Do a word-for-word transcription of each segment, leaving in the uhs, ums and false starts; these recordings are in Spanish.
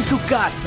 tu casa.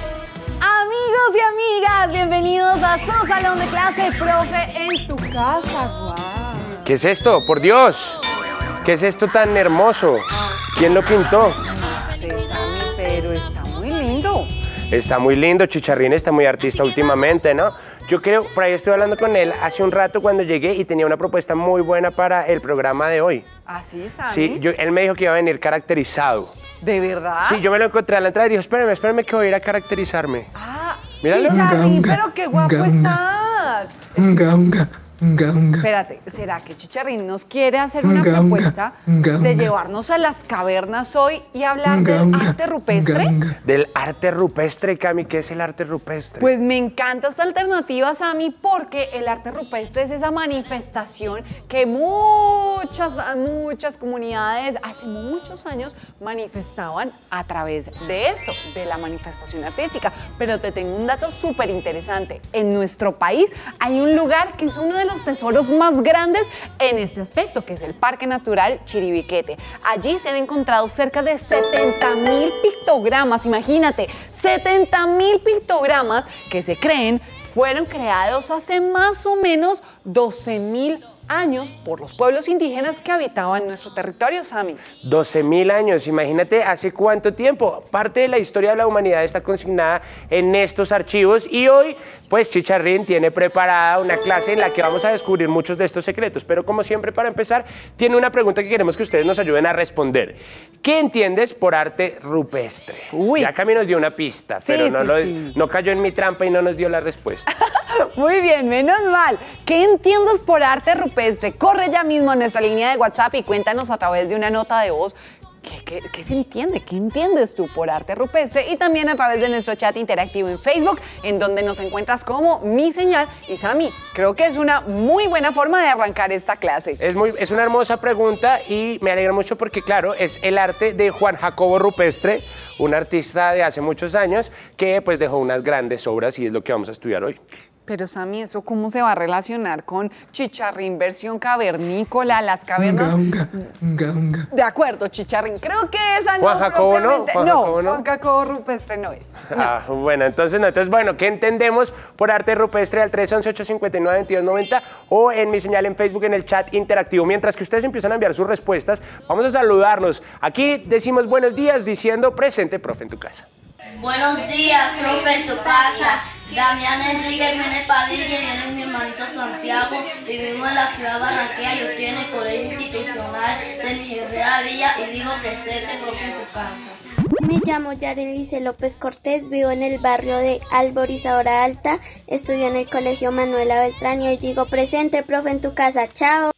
Amigos y amigas, bienvenidos a su salón de clase, profe en tu casa. Wow. ¿Qué es esto? Por Dios. ¿Qué es esto tan hermoso? ¿Quién lo pintó? No sé, Sammy, pero está muy lindo. Está muy lindo, Chicharrín está muy artista últimamente, ¿no? Yo creo, por ahí estuve hablando con él hace un rato cuando llegué y tenía una propuesta muy buena para el programa de hoy. ¿Ah, sí, Sammy? Sí, yo, él me dijo que iba a venir caracterizado. ¿De verdad? Sí, yo me lo encontré a la entrada y dijo, espérame, espérame que voy a ir a caracterizarme. Ah, Míralo. Chicharrín, pero qué guapo unga, estás. Unga, unga, unga, unga. Espérate, ¿será que Chicharrín nos quiere hacer una Unga, propuesta unga, unga, de unga. llevarnos a las cavernas hoy y hablar Unga, del unga, arte rupestre? unga, unga. Del arte rupestre, Cami, ¿qué es el arte rupestre? Pues me encanta esta alternativa, Sammy, porque el arte rupestre es esa manifestación que muchas, muchas comunidades hace muchos años manifestaban a través de esto, de la manifestación artística. Pero te tengo un dato súper interesante. En nuestro país hay un lugar que es uno de los tesoros más grandes en este aspecto, que es el Parque Natural Chiribiquete. Allí se han encontrado cerca de setenta mil pictogramas, imagínate, setenta mil pictogramas que se creen fueron creados hace más o menos doce mil años por los pueblos indígenas que habitaban nuestro territorio, Sammy. doce mil años, imagínate hace cuánto tiempo. Parte de la historia de la humanidad está consignada en estos archivos y hoy, pues Chicharrín tiene preparada una clase en la que vamos a descubrir muchos de estos secretos. Pero como siempre, para empezar, tiene una pregunta que queremos que ustedes nos ayuden a responder. ¿Qué entiendes por arte rupestre? Uy. Ya Cami nos dio una pista, Sí, pero no, sí, lo- sí. no cayó en mi trampa y no nos dio la respuesta. Muy bien, menos mal. ¿Qué entiendes por arte rupestre? Corre ya mismo a nuestra línea de WhatsApp y cuéntanos a través de una nota de voz. ¿Qué, qué, qué se entiende? ¿Qué entiendes tú por arte rupestre? Y también a través de nuestro chat interactivo en Facebook, en donde nos encuentras como Mi Señal. Y Sammy, creo que es una muy buena forma de arrancar esta clase. Es, muy, es una hermosa pregunta y me alegra mucho porque, claro, es el arte de Juan Jacobo Rupestre, un artista de hace muchos años que pues dejó unas grandes obras y es lo que vamos a estudiar hoy. Pero Sammy, ¿eso cómo se va a relacionar con Chicharrín versión cavernícola, las cavernas? Unga, unga, unga, unga. De acuerdo, Chicharrín, creo que esa no Juan Jacobo, ¿no? propiamente- Juan no, Jacobo, ¿no? Juan Jacobo Rupestre no es. No. Ah, bueno, entonces, no, entonces, bueno, ¿qué entendemos por arte rupestre al tres once, ocho cincuenta y nueve, veintidós noventa o en Mi Señal en Facebook en el chat interactivo? Mientras que ustedes empiezan a enviar sus respuestas, vamos a saludarnos. Aquí decimos buenos días diciendo presente, profe, en tu casa. Buenos días, profe, en tu casa. Damián Enrique Jiménez Padilla y él es mi hermanito Santiago. Vivimos en la ciudad de Barranquilla. Yo estoy en el colegio institucional de Nigeria Villa y digo presente, profe, en tu casa. Me llamo Yaren Lice López Cortés, vivo en el barrio de Alborizadora Alta, estudio en el colegio Manuela Beltrán y hoy digo presente, profe, en tu casa. Chao.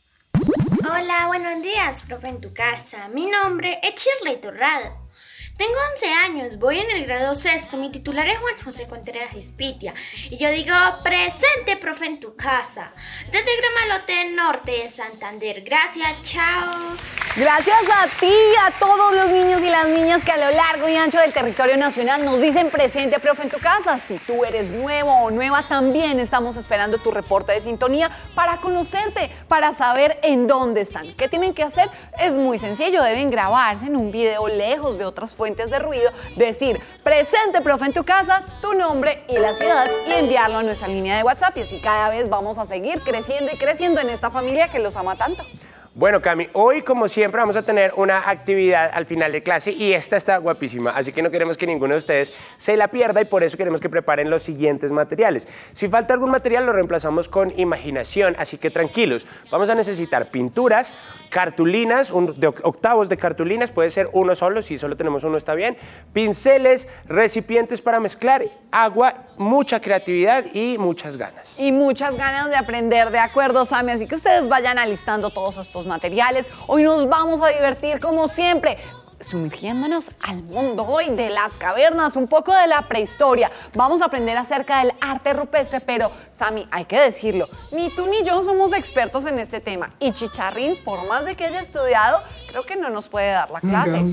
Hola, buenos días, profe, en tu casa. Mi nombre es Shirley Torrado. Tengo once años, voy en el grado sexto, mi titular es Juan José Contreras Espitia y yo digo presente, profe, en tu casa. Desde Gramalote Norte de Santander. Gracias, chao. Gracias a ti y a todos los niños y las niñas que a lo largo y ancho del territorio nacional nos dicen presente, profe, en tu casa. Si tú eres nuevo o nueva, también estamos esperando tu reporte de sintonía para conocerte, para saber en dónde están. ¿Qué tienen que hacer? Es muy sencillo, deben grabarse en un video lejos de otras fuentes de ruido, decir presente, profe, en tu casa, tu nombre y la ciudad y enviarlo a nuestra línea de WhatsApp y así cada vez vamos a seguir creciendo y creciendo en esta familia que los ama tanto. Bueno, Cami, hoy como siempre vamos a tener una actividad al final de clase y esta está guapísima, así que no queremos que ninguno de ustedes se la pierda y por eso queremos que preparen los siguientes materiales. Si falta algún material lo reemplazamos con imaginación, así que tranquilos. Vamos a necesitar pinturas, cartulinas, un, de octavos de cartulinas, puede ser uno solo, si solo tenemos uno está bien, pinceles, recipientes para mezclar, agua, mucha creatividad y muchas ganas. Y muchas ganas de aprender, de acuerdo, Sammy, así que ustedes vayan alistando todos estos materiales. Hoy nos vamos a divertir como siempre, sumergiéndonos al mundo hoy de las cavernas, un poco de la prehistoria. Vamos a aprender acerca del arte rupestre, pero Sammy, hay que decirlo, ni tú ni yo somos expertos en este tema y Chicharrín, por más de que haya estudiado, creo que no nos puede dar la clase. Unga, unga,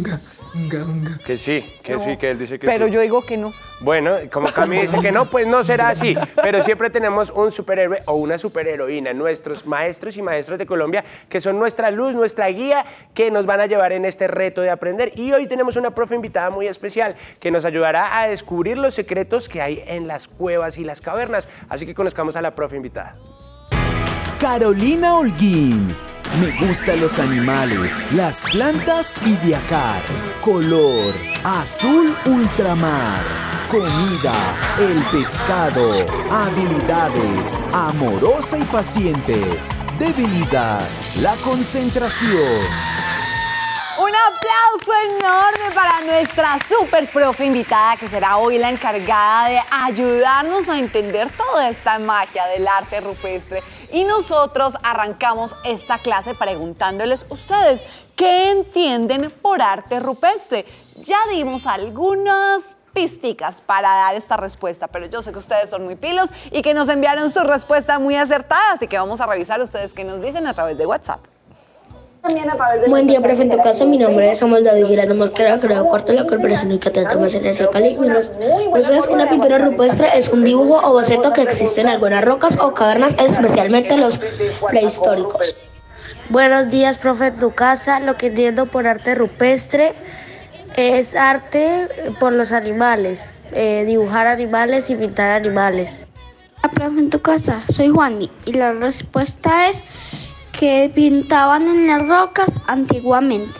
Unga, unga. Que sí, que No, sí, que él dice que Pero sí. yo digo que no. Bueno, como Cami dice que no, pues no será así. Pero siempre tenemos un superhéroe o una superheroína, nuestros maestros y maestras de Colombia, que son nuestra luz, nuestra guía, que nos van a llevar en este reto de aprender. Y hoy tenemos una profe invitada muy especial que nos ayudará a descubrir los secretos que hay en las cuevas y las cavernas. Así que conozcamos a la profe invitada. Carolina Holguín. Me gustan los animales, las plantas y viajar. Color azul ultramar. Comida, el pescado. Habilidades, amorosa y paciente. Debilidad, la concentración. Un aplauso enorme para nuestra super profe invitada, que será hoy la encargada de ayudarnos a entender toda esta magia del arte rupestre. Y nosotros arrancamos esta clase preguntándoles ustedes, ¿qué entienden por arte rupestre? Ya dimos algunas pisticas para dar esta respuesta, pero yo sé que ustedes son muy pilos y que nos enviaron su respuesta muy acertada, así que vamos a revisar ustedes qué nos dicen a través de WhatsApp. Buen día, profe, en tu casa. Mi nombre es Samuel David Giraldo Mosquera, creo corto la corporación y catedral de Cali. Entonces, una pintura rupestre es un dibujo o boceto que existe en algunas rocas o cavernas, especialmente los prehistóricos. Buenos días, profe, en tu casa. Lo que entiendo por arte rupestre es arte por los animales, eh, dibujar animales y pintar animales. Profe, en tu casa, soy Juani y la respuesta es que pintaban en las rocas antiguamente.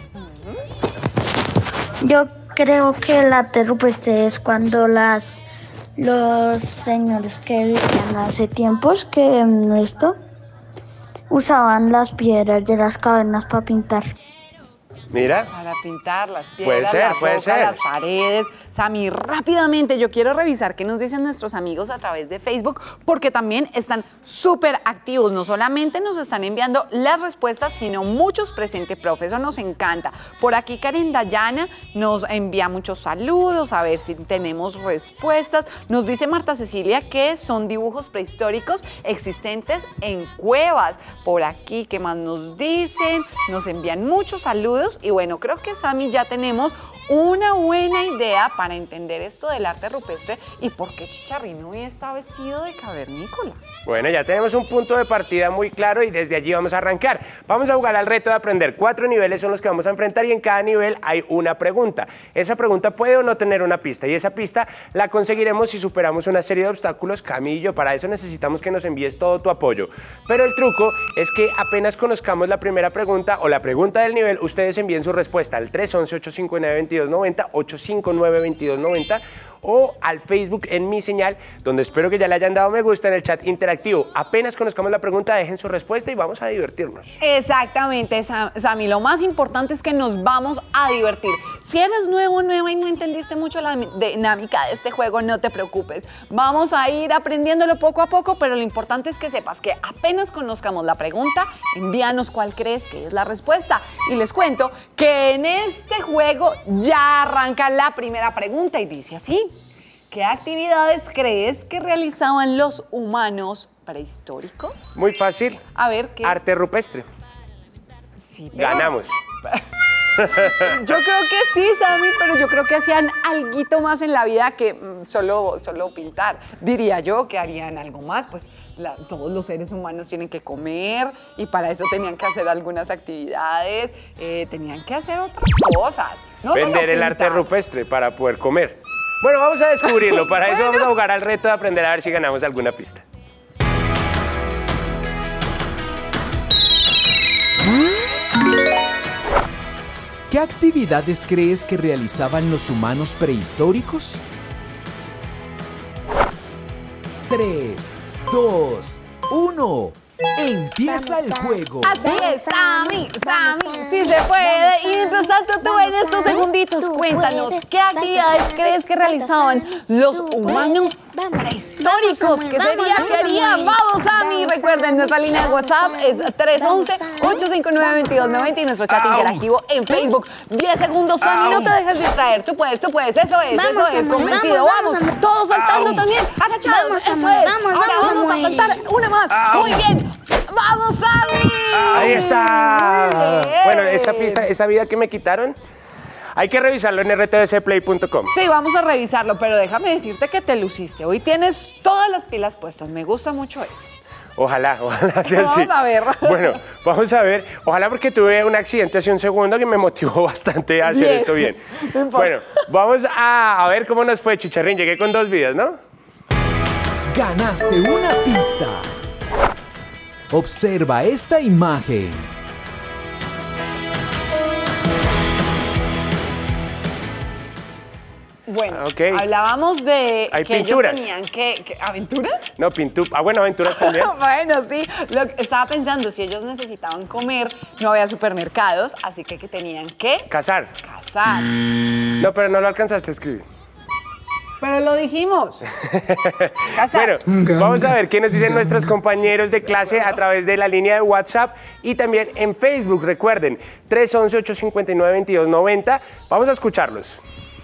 Yo creo que el arte rupestre es cuando las los señores que vivían hace tiempos que mm, esto usaban las piedras de las cavernas para pintar. Mira. Para pintar las Puede piedras, ser, las puede rocas, ser. las paredes. Sammy, rápidamente, yo quiero revisar qué nos dicen nuestros amigos a través de Facebook, porque también están súper activos. No solamente nos están enviando las respuestas, sino muchos presentes, profe. Eso nos encanta. Por aquí Karen Dayana nos envía muchos saludos, a ver si tenemos respuestas. Nos dice Marta Cecilia que son dibujos prehistóricos existentes en cuevas. Por aquí, ¿qué más nos dicen? Nos envían muchos saludos. Y bueno, creo que Sammy ya tenemos una buena idea para entender esto del arte rupestre y por qué Chicharrín hoy está vestido de cavernícola. Bueno, ya tenemos un punto de partida muy claro y desde allí vamos a arrancar. Vamos a jugar al reto de aprender. Cuatro niveles son los que vamos a enfrentar y en cada nivel hay una pregunta. Esa pregunta puede o no tener una pista y esa pista la conseguiremos si superamos una serie de obstáculos. Camillo, para eso necesitamos que nos envíes todo tu apoyo. Pero el truco es que apenas conozcamos la primera pregunta o la pregunta del nivel, ustedes envíen su respuesta al tres once, ocho cinco nueve, veintidós noventa, ocho cinco nueve, veintidós noventa o al Facebook en Mi Señal, donde espero que ya le hayan dado me gusta en el chat interactivo. Apenas conozcamos la pregunta, dejen su respuesta y vamos a divertirnos. Exactamente, Sammy. Lo más importante es que nos vamos a divertir. Si eres nuevo, nueva y no entendiste mucho la dinámica de este juego, no te preocupes. Vamos a ir aprendiéndolo poco a poco, pero lo importante es que sepas que apenas conozcamos la pregunta, envíanos cuál crees que es la respuesta. Y les cuento que en este juego ya arranca la primera pregunta y dice así: ¿qué actividades crees que realizaban los humanos prehistóricos? Muy fácil. A ver, ¿qué? Arte rupestre. Sí, pero... Ganamos. Yo creo que sí, Sammy, pero yo creo que hacían alguito más en la vida que mm, solo, solo pintar. Diría yo que harían algo más, pues la, todos los seres humanos tienen que comer y para eso tenían que hacer algunas actividades, eh, tenían que hacer otras cosas. No Vender el arte rupestre para poder comer. Bueno, vamos a descubrirlo. Para eso vamos a jugar al reto de aprender a ver si ganamos alguna pista. ¿Qué actividades crees que realizaban los humanos prehistóricos? tres, dos, uno. Empieza el juego. Así es, Sammy, Sammy, sí se puede. Y mientras tanto, tú en estos segunditos, cuéntanos, ¿qué actividades crees que realizaban los humanos prehistóricos? ¿Qué sería? ¿Qué harían? Vamos, Sammy. Recuerden, nuestra línea de WhatsApp es tres once, ocho cinco nueve, veintidós noventa y nuestro chat interactivo en Facebook. diez segundos, Sammy, no te dejes distraer. Tú puedes, tú puedes, eso es, eso es, convencido. Vamos, todos saltando también, agachados, eso es. Ahora vamos a saltar una más. Muy bien. ¡Vamos, Sammy! Ahí está. Bueno, esa pista, esa vida que me quitaron. Hay que revisarlo en r t v c play punto com. Sí, vamos a revisarlo, pero déjame decirte que te luciste. Hoy tienes todas las pilas puestas. Me gusta mucho eso. Ojalá, ojalá sea así. Vamos a ver. Bueno, vamos a ver. Ojalá, porque tuve un accidente hace un segundo que me motivó bastante a hacer Bien. esto bien. No importa. Bueno, vamos a, a ver cómo nos fue, Chicharrín. Llegué con dos vidas, ¿no? Ganaste una pista. Observa esta imagen. Bueno, Ok. hablábamos de Hay que pinturas. ellos tenían que, que- ¿aventuras? No, pintu. Ah, bueno, aventuras también. Bueno, sí. Lo que estaba pensando, si ellos necesitaban comer, no había supermercados, así que, que tenían que Cazar. cazar. No, pero no lo alcanzaste a escribir. Pero lo dijimos. Cazar. Bueno, vamos a ver qué nos dicen nuestros compañeros de clase a través de la línea de WhatsApp y también en Facebook. Recuerden, tres once, ocho cincuenta y nueve, veintidós noventa. Vamos a escucharlos.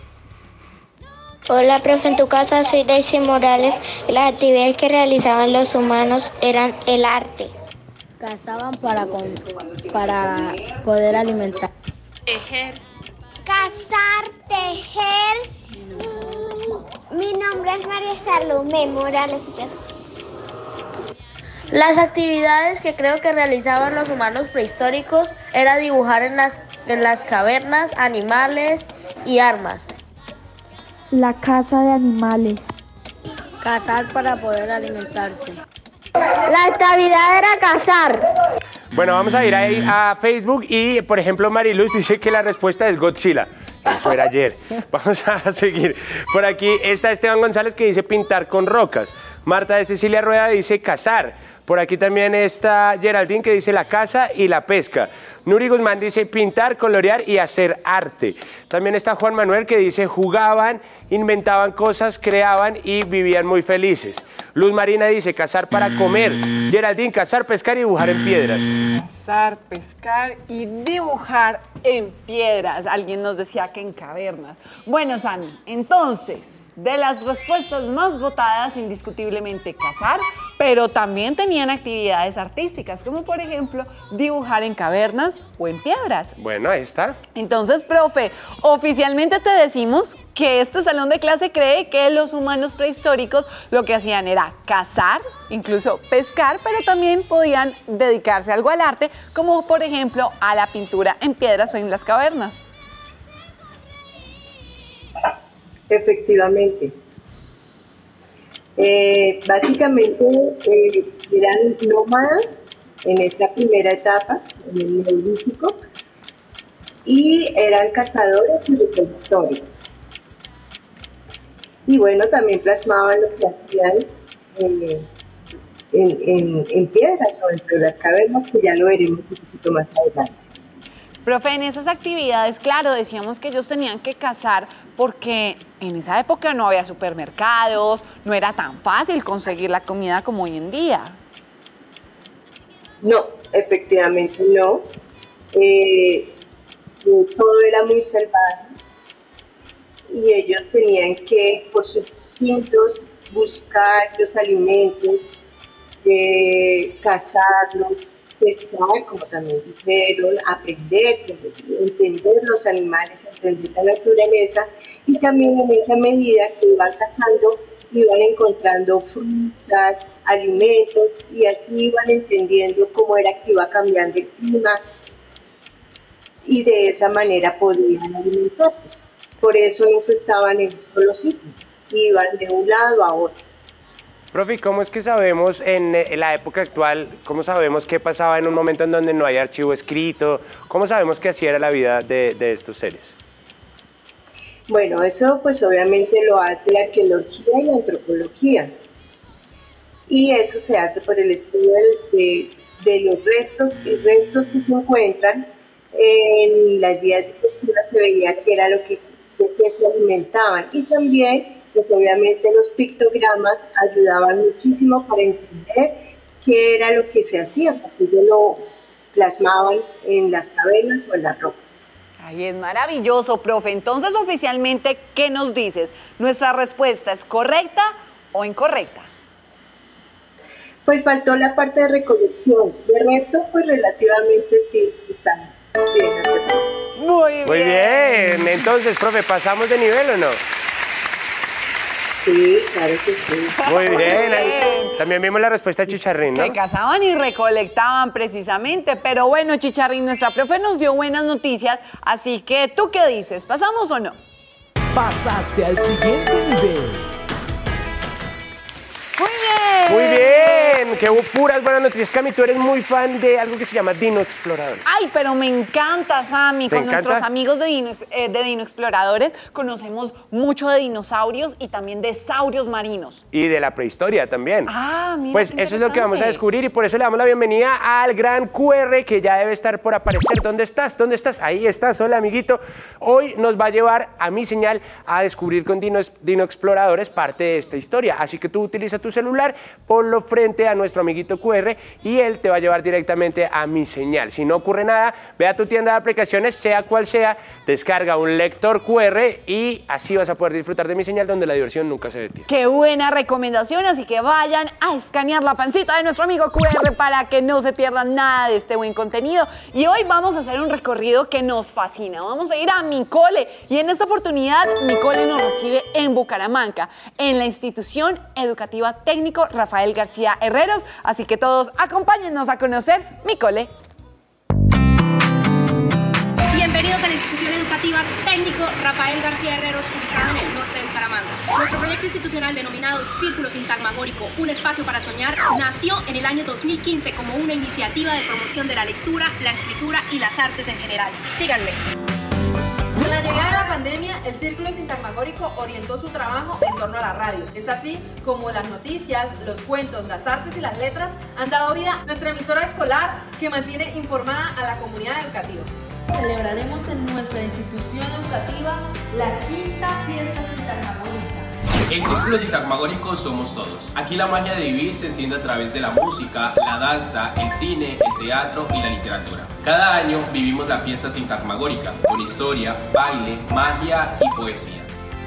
Hola, profe, en tu casa soy Daisy Morales. Las actividades que realizaban los humanos eran el arte. Cazaban para, con- para poder alimentar. Tejer. Cazar, tejer. Mm, Mi nombre es María Salomé Morales. y yo soy- Las actividades que creo que realizaban los humanos prehistóricos era dibujar en las, en las cavernas animales y armas. La caza de animales. Cazar para poder alimentarse. La actividad era cazar. Bueno, vamos a ir ahí a Facebook y, por ejemplo, Mariluz dice que la respuesta es Godzilla. Eso era ayer. Vamos a seguir. Por aquí está Esteban González que dice pintar con rocas. Marta de Cecilia Rueda dice cazar. Por aquí también está Geraldine que dice la caza y la pesca. Nuri Guzmán dice pintar, colorear y hacer arte. También está Juan Manuel que dice jugaban, inventaban cosas, creaban y vivían muy felices. Luz Marina dice cazar para comer. Geraldine, cazar, pescar y dibujar en piedras. Cazar, pescar y dibujar en piedras. Alguien nos decía que en cavernas. Bueno, Sammy, entonces, de las respuestas más votadas, indiscutiblemente cazar, pero también tenían actividades artísticas, como por ejemplo dibujar en cavernas o en piedras. Bueno, ahí está. Entonces, profe, oficialmente te decimos que este salón de clase cree que los humanos prehistóricos lo que hacían era cazar, incluso pescar, pero también podían dedicarse algo al arte, como por ejemplo a la pintura en piedras o en las cavernas. Efectivamente. Eh, básicamente eh, eran nómadas en esta primera etapa, en el Neolítico, y eran cazadores y recolectores. Y bueno, también plasmaban lo que hacían eh, en, en, en piedras o dentro de las cavernas, que ya lo veremos un poquito más adelante. Profe, en esas actividades, claro, decíamos que ellos tenían que cazar porque en esa época no había supermercados, no era tan fácil conseguir la comida como hoy en día. No, efectivamente no. Eh, todo era muy salvaje y ellos tenían que, por sus instintos, buscar los alimentos, eh, cazarlos, pescar, como también dijeron, aprender, entender los animales, entender la naturaleza, y también en esa medida que iban cazando, iban encontrando frutas, alimentos, y así iban entendiendo cómo era que iba cambiando el clima, y de esa manera podían alimentarse. Por eso no se estaban en los sitios, iban de un lado a otro. Profe, ¿cómo es que sabemos en, en la época actual, cómo sabemos qué pasaba en un momento en donde no hay archivo escrito? ¿Cómo sabemos que así era la vida de, de estos seres? Bueno, eso pues obviamente lo hace la arqueología y la antropología. Y eso se hace por el estudio de, de los restos, restos que se encuentran en las vías de cultura. Se veía que era lo que, de que se alimentaban, y también pues obviamente los pictogramas ayudaban muchísimo para entender qué era lo que se hacía, porque ellos lo plasmaban en las cavernas o en las rocas. Ay, es maravilloso, profe. Entonces, oficialmente, ¿qué nos dices? ¿Nuestra respuesta es correcta o incorrecta? Pues faltó la parte de recolección. De resto, pues relativamente sí, está bien aceptado. Muy bien. Muy bien. Entonces, profe, ¿pasamos de nivel o no? Sí, claro que sí. Muy bien. bien. También vimos la respuesta de Chicharrín, ¿no? Que cazaban y recolectaban precisamente. Pero bueno, Chicharrín, nuestra profe nos dio buenas noticias. Así que, ¿tú qué dices? ¿Pasamos o no? Pasaste al siguiente nivel. Muy bien. Muy bien. Qué puras buenas noticias. Cami, tú eres muy fan de algo que se llama Dino Explorador. Ay, pero me encanta, Sammy. ¿Te Con encanta? nuestros amigos de Dino, eh, de Dino Exploradores conocemos mucho de dinosaurios y también de saurios marinos. Y de la prehistoria también. Ah, mira. Pues qué eso es lo que vamos a interesante. descubrir y por eso le damos la bienvenida al gran Q R que ya debe estar por aparecer. ¿Dónde estás? ¿Dónde estás? Ahí estás. Hola, amiguito. Hoy nos va a llevar a mi señal a descubrir con Dino, Dino Exploradores parte de esta historia. Así que tú utiliza tu celular, ponlo frente a nuestro amiguito Q R y él te va a llevar directamente a mi señal. Si no ocurre nada, ve a tu tienda de aplicaciones, sea cual sea, descarga un lector Q R y así vas a poder disfrutar de mi señal donde la diversión nunca se detiene. Qué buena recomendación, así que vayan a escanear la pancita de nuestro amigo Q R para que no se pierdan nada de este buen contenido. Y hoy vamos a hacer un recorrido que nos fascina. Vamos a ir a mi cole y en esta oportunidad mi cole nos recibe en Bucaramanga, en la institución educativa técnico Rafael García Herreros. Así que todos acompáñennos a conocer mi cole. Bienvenidos a la institución educativa técnico Rafael García Herreros, ubicada en el norte de Bucaramanga. Nuestro proyecto institucional denominado Círculo Sintagmagórico, un espacio para soñar, nació en el año dos mil quince como una iniciativa de promoción de la lectura, la escritura y las artes en general. Síganme. Con la llegada de la pandemia, el Círculo Sintagmagórico orientó su trabajo en torno a la radio. Es así como las noticias, los cuentos, las artes y las letras han dado vida a nuestra emisora escolar que mantiene informada a la comunidad educativa. Celebraremos en nuestra institución educativa la quinta fiesta sintagmagórica. El Círculo Sintagmagórico somos todos. Aquí la magia de vivir se enciende a través de la música, la danza, el cine, el teatro y la literatura. Cada año vivimos la fiesta sintagmagórica con historia, baile, magia y poesía.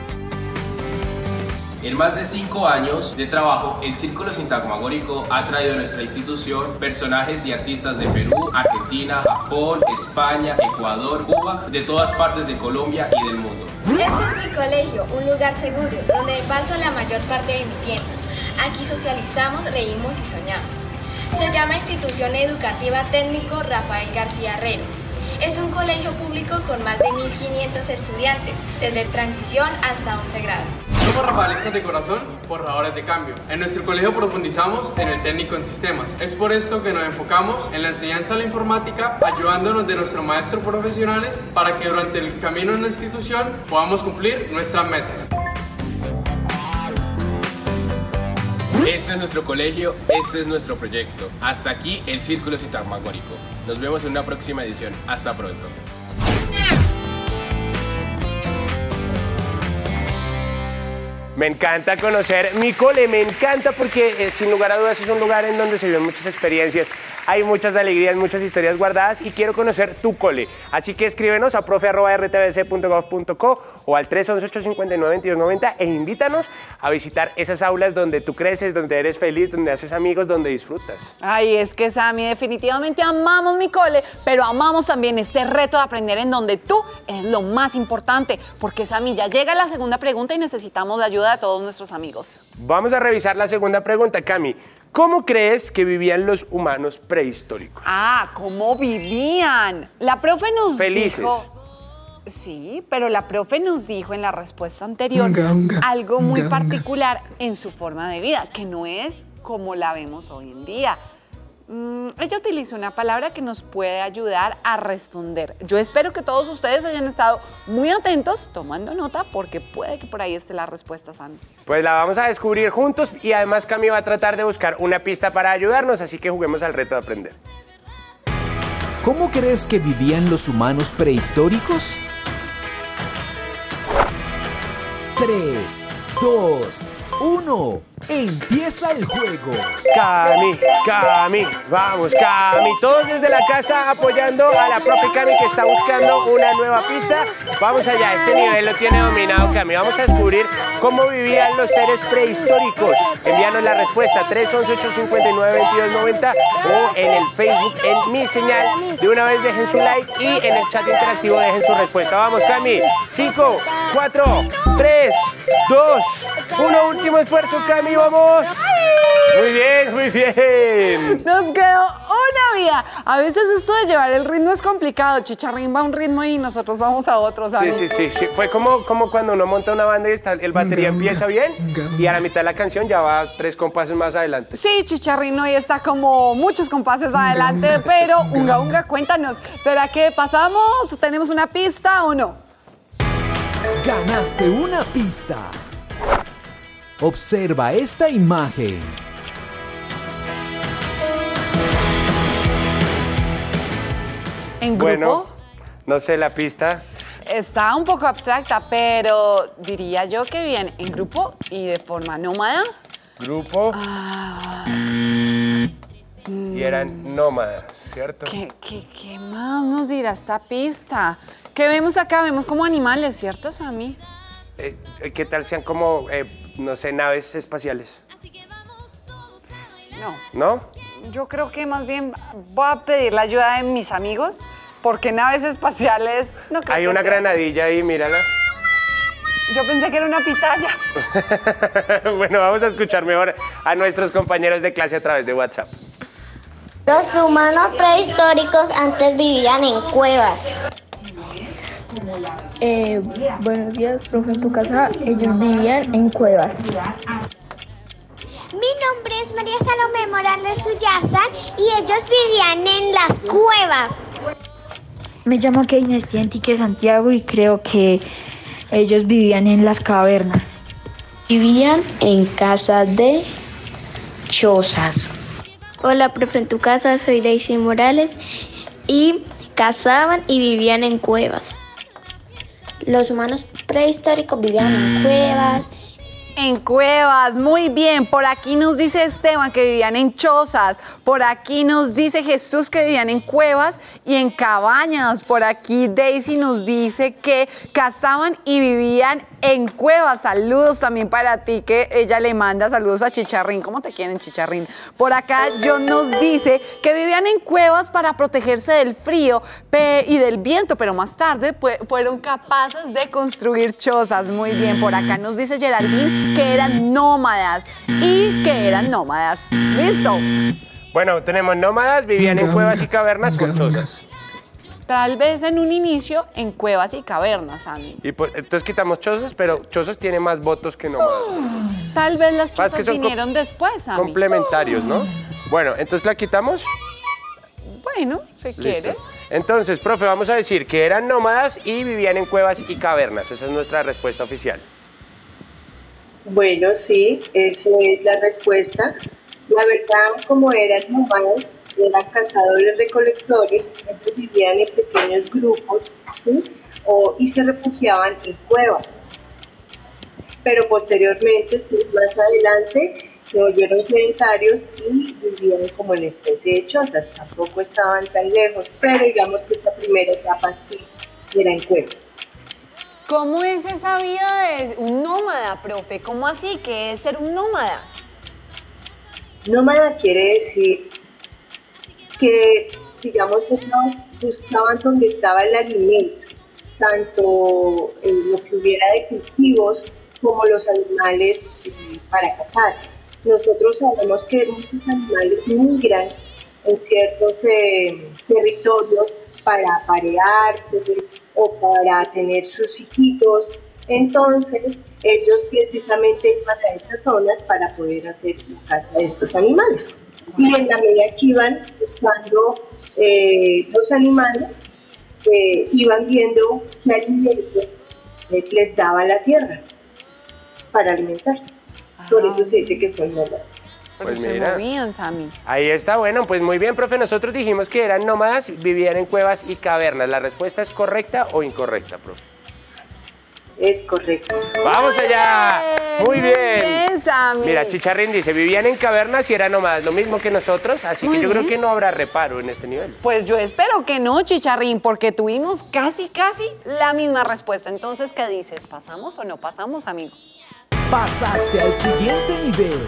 En más de cinco años de trabajo, el Círculo Sintagmagórico ha traído a nuestra institución personajes y artistas de Perú, Argentina, Japón, España, Ecuador, Cuba, de todas partes de Colombia y del mundo. Este es mi colegio, un lugar seguro, donde paso la mayor parte de mi tiempo. Aquí socializamos, reímos y soñamos. Se llama Institución Educativa Técnico Rafael García Herreros. Es un colegio público con más de mil quinientos estudiantes, desde transición hasta once grado. Somos rafaelistas de corazón, forjadores de cambio. En nuestro colegio profundizamos en el técnico en sistemas. Es por esto que nos enfocamos en la enseñanza de la informática, ayudándonos de nuestros maestros profesionales para que durante el camino en la institución podamos cumplir nuestras metas. Este es nuestro colegio, este es nuestro proyecto. Hasta aquí el Círculo Sintagmagórico. Nos vemos en una próxima edición. Hasta pronto. Me encanta conocer mi cole, me encanta porque eh, sin lugar a dudas es un lugar en donde se viven muchas experiencias, hay muchas alegrías, muchas historias guardadas y quiero conocer tu cole. Así que escríbenos a profe arroba r t v c punto gov punto co o al tres once, ocho cinco nueve, veintidós noventa e invítanos a visitar esas aulas donde tú creces, donde eres feliz, donde haces amigos, donde disfrutas. Ay, es que Sammy, definitivamente amamos mi cole, pero amamos también este reto de aprender en donde tú eres lo más importante, porque Sammy, ya llega la segunda pregunta y necesitamos la ayuda de todos nuestros amigos. Vamos a revisar la segunda pregunta, Cami. ¿Cómo crees que vivían los humanos prehistóricos? Ah, ¿cómo vivían? La profe nos Felices. dijo... Sí, pero la profe nos dijo en la respuesta anterior Unga, unga, algo muy unga, unga. particular en su forma de vida, que no es como la vemos hoy en día. Mm, ella utilizó una palabra que nos puede ayudar a responder. Yo espero que todos ustedes hayan estado muy atentos, tomando nota, porque puede que por ahí esté la respuesta, Sammy. Pues la vamos a descubrir juntos y además Cami va a tratar de buscar una pista para ayudarnos, así que juguemos al reto de aprender. ¿Cómo crees que vivían los humanos prehistóricos? tres, dos, uno. Empieza el juego. Cami, Cami, vamos, Cami. Todos desde la casa apoyando a la profe Cami que está buscando una nueva pista. Vamos allá, este nivel lo tiene dominado Cami. Vamos a descubrir cómo vivían los seres prehistóricos. Envíanos la respuesta tres once, ocho cinco nueve, veintidós noventa o en el Facebook, en Mi Señal. De una vez dejen su like y en el chat interactivo dejen su respuesta. Vamos, Cami. cinco, cuatro, tres, dos, uno. Último esfuerzo, Cami. Vamos. Muy bien, muy bien. Nos quedó una vida. A veces esto de llevar el ritmo es complicado. Chicharrín va a un ritmo y nosotros vamos a otro, ¿sabes? Sí, sí, sí, sí. Fue como, como cuando uno monta una banda y está, el batería empieza bien y a la mitad de la canción ya va tres compases más adelante. Sí, Chicharrín hoy está como muchos compases adelante, pero Unga Unga, cuéntanos, ¿será que pasamos? ¿Tenemos una pista o no? Ganaste una pista. Observa esta imagen. ¿En grupo? Bueno, no sé la pista. Está un poco abstracta, pero diría yo que bien en grupo y de forma nómada. Grupo. Ah, Y eran nómadas, ¿cierto? ¿Qué, qué, qué más nos dirá esta pista? ¿Qué vemos acá? Vemos como animales, ¿cierto, Sammy? Eh, ¿Qué tal sean como, eh, no sé, naves espaciales? No. ¿No? Yo creo que más bien voy a pedir la ayuda de mis amigos, porque naves espaciales no creo Hay que una sea. granadilla ahí, mírala. Yo pensé que era una pitaya. Bueno, vamos a escuchar mejor a nuestros compañeros de clase a través de WhatsApp. Los humanos prehistóricos antes vivían en cuevas. Eh, buenos días, profe, en tu casa. Ellos vivían en cuevas. Mi nombre es María Salomé Morales Suyazan y ellos vivían en las cuevas. Me llamo Keynes Tientique Santiago y creo que ellos vivían en las cavernas. Vivían en casas de chozas. Hola, profe, en tu casa. Soy Daisy Morales y cazaban y vivían en cuevas. Los humanos prehistóricos vivían en cuevas. En cuevas, muy bien. Por aquí nos dice Esteban que vivían en chozas. Por aquí nos dice Jesús que vivían en cuevas y en cabañas. Por aquí Daisy nos dice que cazaban y vivían en cuevas. Saludos también para ti, que ella le manda saludos a Chicharrín. ¿Cómo te quieren, Chicharrín? Por acá John nos dice que vivían en cuevas para protegerse del frío y del viento, pero más tarde fueron capaces de construir chozas. Muy bien. Por acá nos dice Geraldine que eran nómadas y que eran nómadas. ¿Listo? Bueno, tenemos nómadas, vivían en cuevas y cavernas con chozas. Tal vez en un inicio en cuevas y cavernas, Sammy. Y pues, entonces quitamos chozas, pero chozas tiene más votos que nómadas. Tal vez las chozas que son vinieron después, Sammy. Complementarios, ¿no? Bueno, entonces la quitamos. Bueno, si Listo. quieres. Entonces, profe, vamos a decir que eran nómadas y vivían en cuevas y cavernas. Esa es nuestra respuesta oficial. Bueno, sí, esa es la respuesta. La verdad, como eran nómadas, eran cazadores-recolectores, ellos vivían en pequeños grupos, ¿sí? o, y se refugiaban en cuevas. Pero posteriormente, sí, más adelante, se volvieron sedentarios y vivían como en especie de chozas. Tampoco estaban tan lejos, pero digamos que esta primera etapa sí era en cuevas. ¿Cómo es esa vida de un nómada, profe? ¿Cómo así? ¿Qué es ser un nómada? Nómada quiere decir que, digamos, ellos buscaban donde estaba el alimento, tanto eh, lo que hubiera de cultivos como los animales eh, para cazar. Nosotros sabemos que muchos animales migran en ciertos eh, territorios para aparearse o para tener sus hijitos. Entonces, ellos precisamente iban a esas zonas para poder hacer la caza de estos animales. Y en la medida que iban buscando eh, los animales, eh, iban viendo qué alimento eh, les daba la tierra para alimentarse. Ah. Por eso se dice que son nómadas. Pues se mira, movían, Sammy. Ahí está, bueno, pues muy bien, profe. Nosotros dijimos que eran nómadas, vivían en cuevas y cavernas. ¿La respuesta es correcta o incorrecta, profe? Es correcto. ¡Vamos allá! Muy bien. bien, Sammy. Mira, Chicharrín dice, vivían en cavernas y eran nomás lo mismo que nosotros, así Muy que yo bien. creo que no habrá reparo en este nivel. Pues yo espero que no, Chicharrín, porque tuvimos casi, casi la misma respuesta. Entonces, ¿qué dices? ¿Pasamos o no pasamos, amigo? Pasaste al siguiente nivel.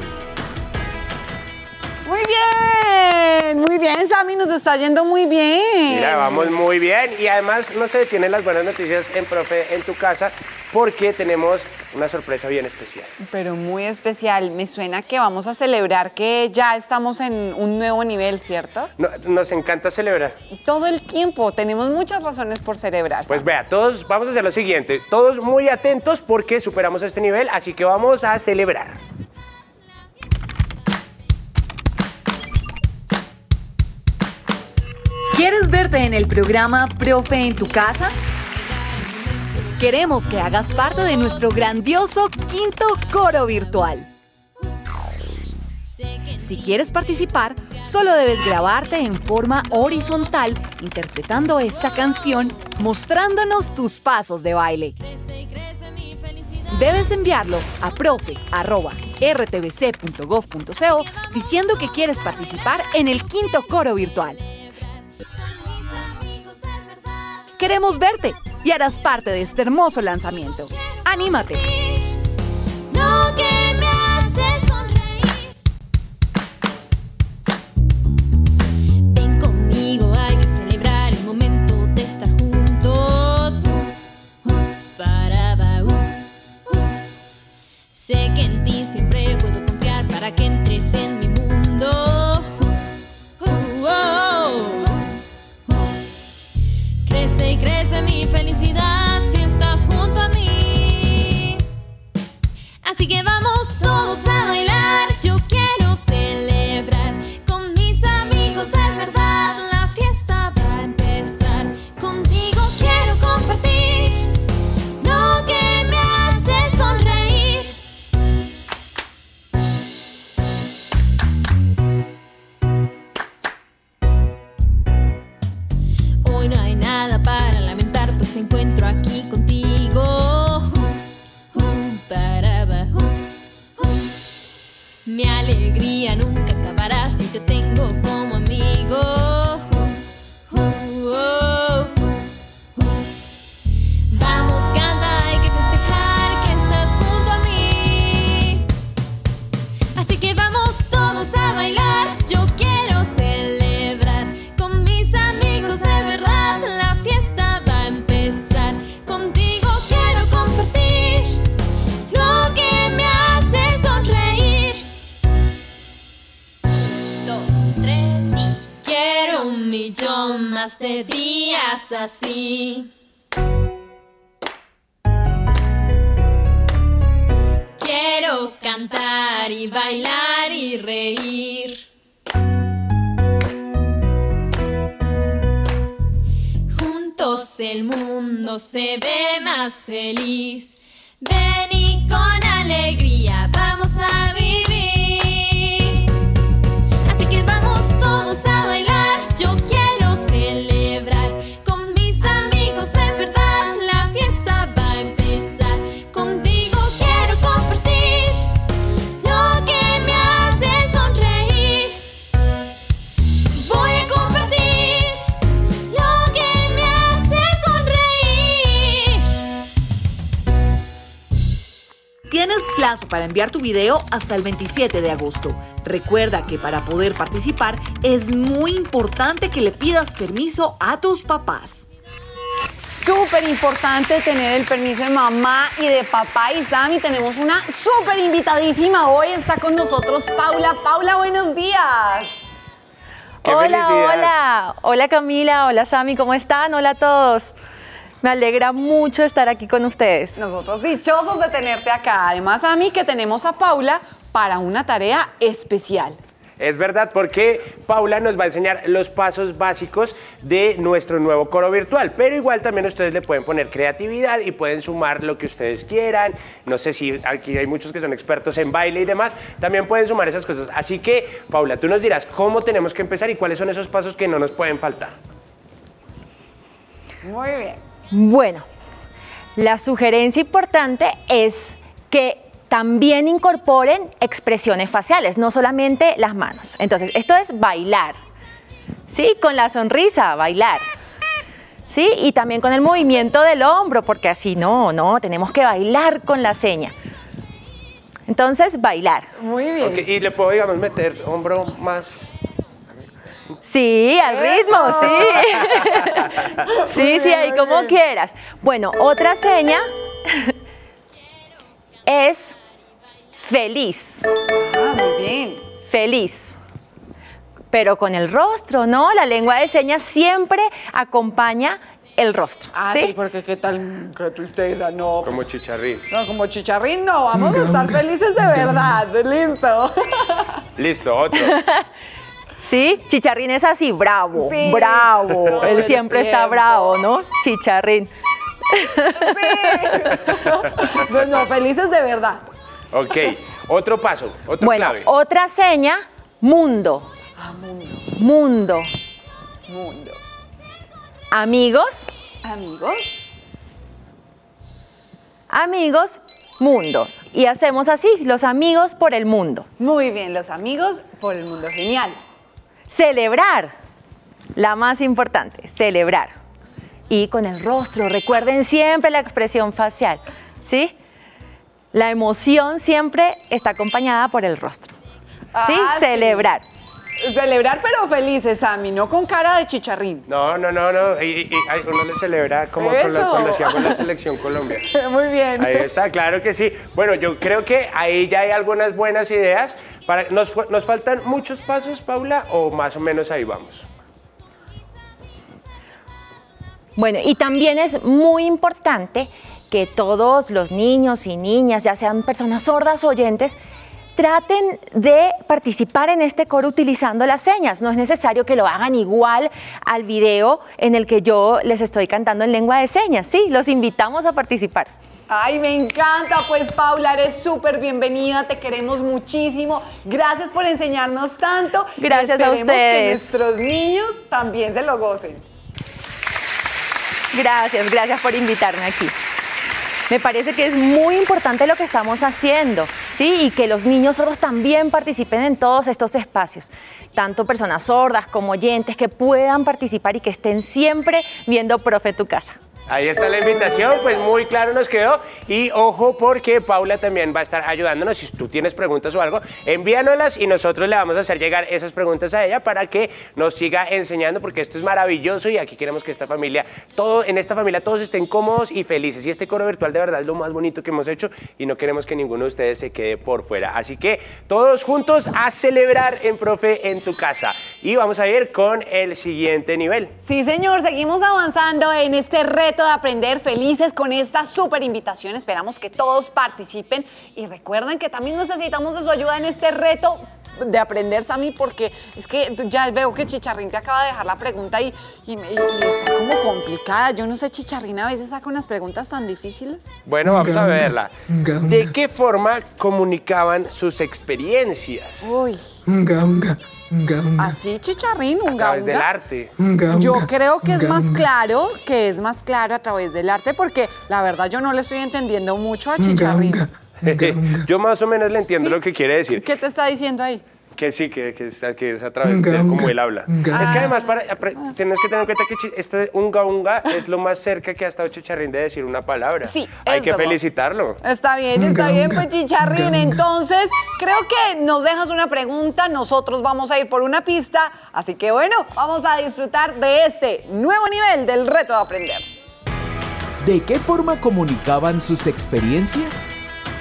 Muy bien, muy bien, Sammy, nos está yendo muy bien. Mira, vamos muy bien y además no se detienen las buenas noticias en Profe en tu casa porque tenemos una sorpresa bien especial. Pero muy especial, me suena que vamos a celebrar que ya estamos en un nuevo nivel, ¿cierto? No, nos encanta celebrar. Todo el tiempo, tenemos muchas razones por celebrar. Pues vea, todos vamos a hacer lo siguiente, todos muy atentos porque superamos este nivel, así que vamos a celebrar. ¿Quieres verte en el programa Profe en tu casa? Queremos que hagas parte de nuestro grandioso quinto coro virtual. Si quieres participar, solo debes grabarte en forma horizontal interpretando esta canción, mostrándonos tus pasos de baile. Debes enviarlo a profe arroba r t v c punto gov punto co diciendo que quieres participar en el quinto coro virtual. Queremos verte y harás parte de este hermoso lanzamiento. ¡Anímate! Lo que me hace sonreír. Ven conmigo, hay que celebrar el momento de estar juntos. Para ba, uh, uh. Sé que en ti siempre puedo confiar para que entres en mi mundo. Uh, uh, uh. Crece y crece mi felicidad si estás junto a mí. Así que vamos todos a bailar. Yo quiero celebrar con mis amigos de verdad. La fiesta va a empezar. Contigo quiero compartir lo que me hace sonreír. Hoy no hay nada para lamentar, pues me encuentro aquí contigo. Uh, uh, para, ba, uh, uh. Mi alegría nunca acabará si te tengo como amigo. Uh, uh, uh, uh. Vamos, canta, hay que festejar que estás junto a mí. Así que vamos todos a bailar. Yo quiero celebrar con mis amigos de verdad. La fiesta va a empezar. Contigo quiero compartir lo que me hace sonreír. Dos, tres y quiero un millón más de días así. Quiero cantar y bailar y reír. Juntos el mundo se ve más feliz. Ven y con alegría vamos a vivir. Así que vamos todos a bailar. Yo quiero celebrar con mis amigos de verdad. La fiesta va a empezar. Contigo quiero compartir lo que me hace sonreír. Voy a compartir lo que me hace sonreír. Tienes plazo para enviar tu video hasta el veintisiete de agosto. Recuerda que para poder participar es muy importante que le pidas permiso a tus papás. Súper importante tener el permiso de mamá y de papá. Y Sammy, tenemos una súper invitadísima hoy. Está con nosotros Paula. Paula, buenos días. ¡Qué Hola, felicidad! hola. Hola Camila, hola Sammy, ¿cómo están? Hola a todos. Me alegra mucho estar aquí con ustedes. Nosotros dichosos de tenerte acá. Además, Sammy, que tenemos a Paula para una tarea especial. Es verdad, porque Paula nos va a enseñar los pasos básicos de nuestro nuevo coro virtual, pero igual también ustedes le pueden poner creatividad y pueden sumar lo que ustedes quieran. No sé si aquí hay muchos que son expertos en baile y demás, también pueden sumar esas cosas. Así que, Paula, tú nos dirás cómo tenemos que empezar y cuáles son esos pasos que no nos pueden faltar. Muy bien. Bueno, La sugerencia importante es que también incorporen expresiones faciales, no solamente las manos. Entonces, esto es bailar, ¿sí? Con la sonrisa, bailar, ¿sí? Y también con el movimiento del hombro, porque así no, no, tenemos que bailar con la seña. Entonces, bailar. Muy bien. Okay, y le puedo, digamos, meter hombro más... Sí, al ritmo, sí. Sí, sí, ahí como quieras. Bueno, otra seña es feliz. Ah, muy bien. Feliz. Pero con el rostro, ¿no? La lengua de señas siempre acompaña el rostro. Ah, ¿sí? sí, porque qué tal, qué tristeza, no. Como pues, chicharrín. no, como chicharrín no, vamos a estar felices de verdad, listo. Listo, otro. Sí, Chicharrín es así, bravo, Sí. bravo. Todo Él el siempre está tiempo. bravo, ¿no? Chicharrín. No, no, felices de verdad. Ok, otro paso, otro Bueno, clave. otra seña, mundo. Ah, mundo. Mundo. Mundo. Amigos, Amigos. amigos, mundo. Y hacemos así, los amigos por el mundo. Muy bien, los amigos por el mundo, genial. Celebrar, la más importante, celebrar. Y con el rostro, recuerden siempre la expresión facial, ¿sí? La emoción siempre está acompañada por el rostro, ¿sí? Ah, sí. Celebrar. Celebrar pero felices, Sammy, no con cara de chicharrín. No, no, no, no. Y, y- y, ay, uno le celebra como con la, Eso. cuando hacíamos la selección Colombia. Muy bien. Ahí está, claro que sí. Bueno, yo creo que ahí ya hay algunas buenas ideas. Para, ¿nos, fu- ¿Nos faltan muchos pasos, Paula, o más o menos ahí vamos? Bueno, y también es muy importante que todos los niños y niñas, ya sean personas sordas o oyentes, traten de participar en este coro utilizando las señas. No es necesario que lo hagan igual al video en el que yo les estoy cantando en lengua de señas. Sí, los invitamos a participar. Ay, me encanta, pues Paula, eres súper bienvenida, te queremos muchísimo. Gracias por enseñarnos tanto. y Gracias a esperemos ustedes. que nuestros niños también se lo gocen. Gracias, gracias por invitarme aquí. Me parece que es muy importante lo que estamos haciendo, ¿sí? Y que los niños sordos también participen en todos estos espacios. Tanto personas sordas como oyentes que puedan participar y que estén siempre viendo Profe Tu Casa. Ahí está la invitación, pues muy claro nos quedó. Y ojo, porque Paula también va a estar ayudándonos. Si tú tienes preguntas o algo, envíanoslas y nosotros le vamos a hacer llegar esas preguntas a ella para que nos siga enseñando, porque esto es maravilloso y aquí queremos que esta familia, todo, en esta familia todos estén cómodos y felices. Y este coro virtual de verdad es lo más bonito que hemos hecho y no queremos que ninguno de ustedes se quede por fuera. Así que todos juntos a celebrar en Profe en tu Casa. Y vamos a ir con el siguiente nivel. Sí, señor, seguimos avanzando en este reto de aprender felices con esta súper invitación. Esperamos que todos participen y recuerden que también necesitamos de su ayuda en este reto de aprender, Sammy, porque es que ya veo que Chicharrín te acaba de dejar la pregunta y, y, me- y está como complicada. Yo no sé, Chicharrín a veces saca unas preguntas tan difíciles. Bueno, vamos a verla. ¿De qué forma comunicaban sus experiencias? Uy. Unga, unga, unga, unga. Así, Chicharrín, A unga, través del unga. arte. Unga, Yo unga, creo que es unga, más unga. claro, que es más claro a través del arte, porque la verdad yo no le estoy entendiendo mucho a Unga, Chicharrín. unga, unga, unga. Yo más o menos le entiendo ¿Sí? lo que quiere decir. ¿Qué te está diciendo ahí? Que sí, que, que, es, que es a través Unga, de cómo unga, él habla. unga. Es que Ah. además para, apre- tenemos que tener en cuenta que chi- este unga unga es lo más cerca que ha estado Chicharrín de decir una palabra. Sí, Hay es que verdad. felicitarlo. Está bien, Unga, está bien, unga, pues Chicharrín. unga, unga. Entonces, creo que nos dejas una pregunta, nosotros vamos a ir por una pista, así que bueno, vamos a disfrutar de este nuevo nivel del reto de aprender. ¿De qué forma comunicaban sus experiencias?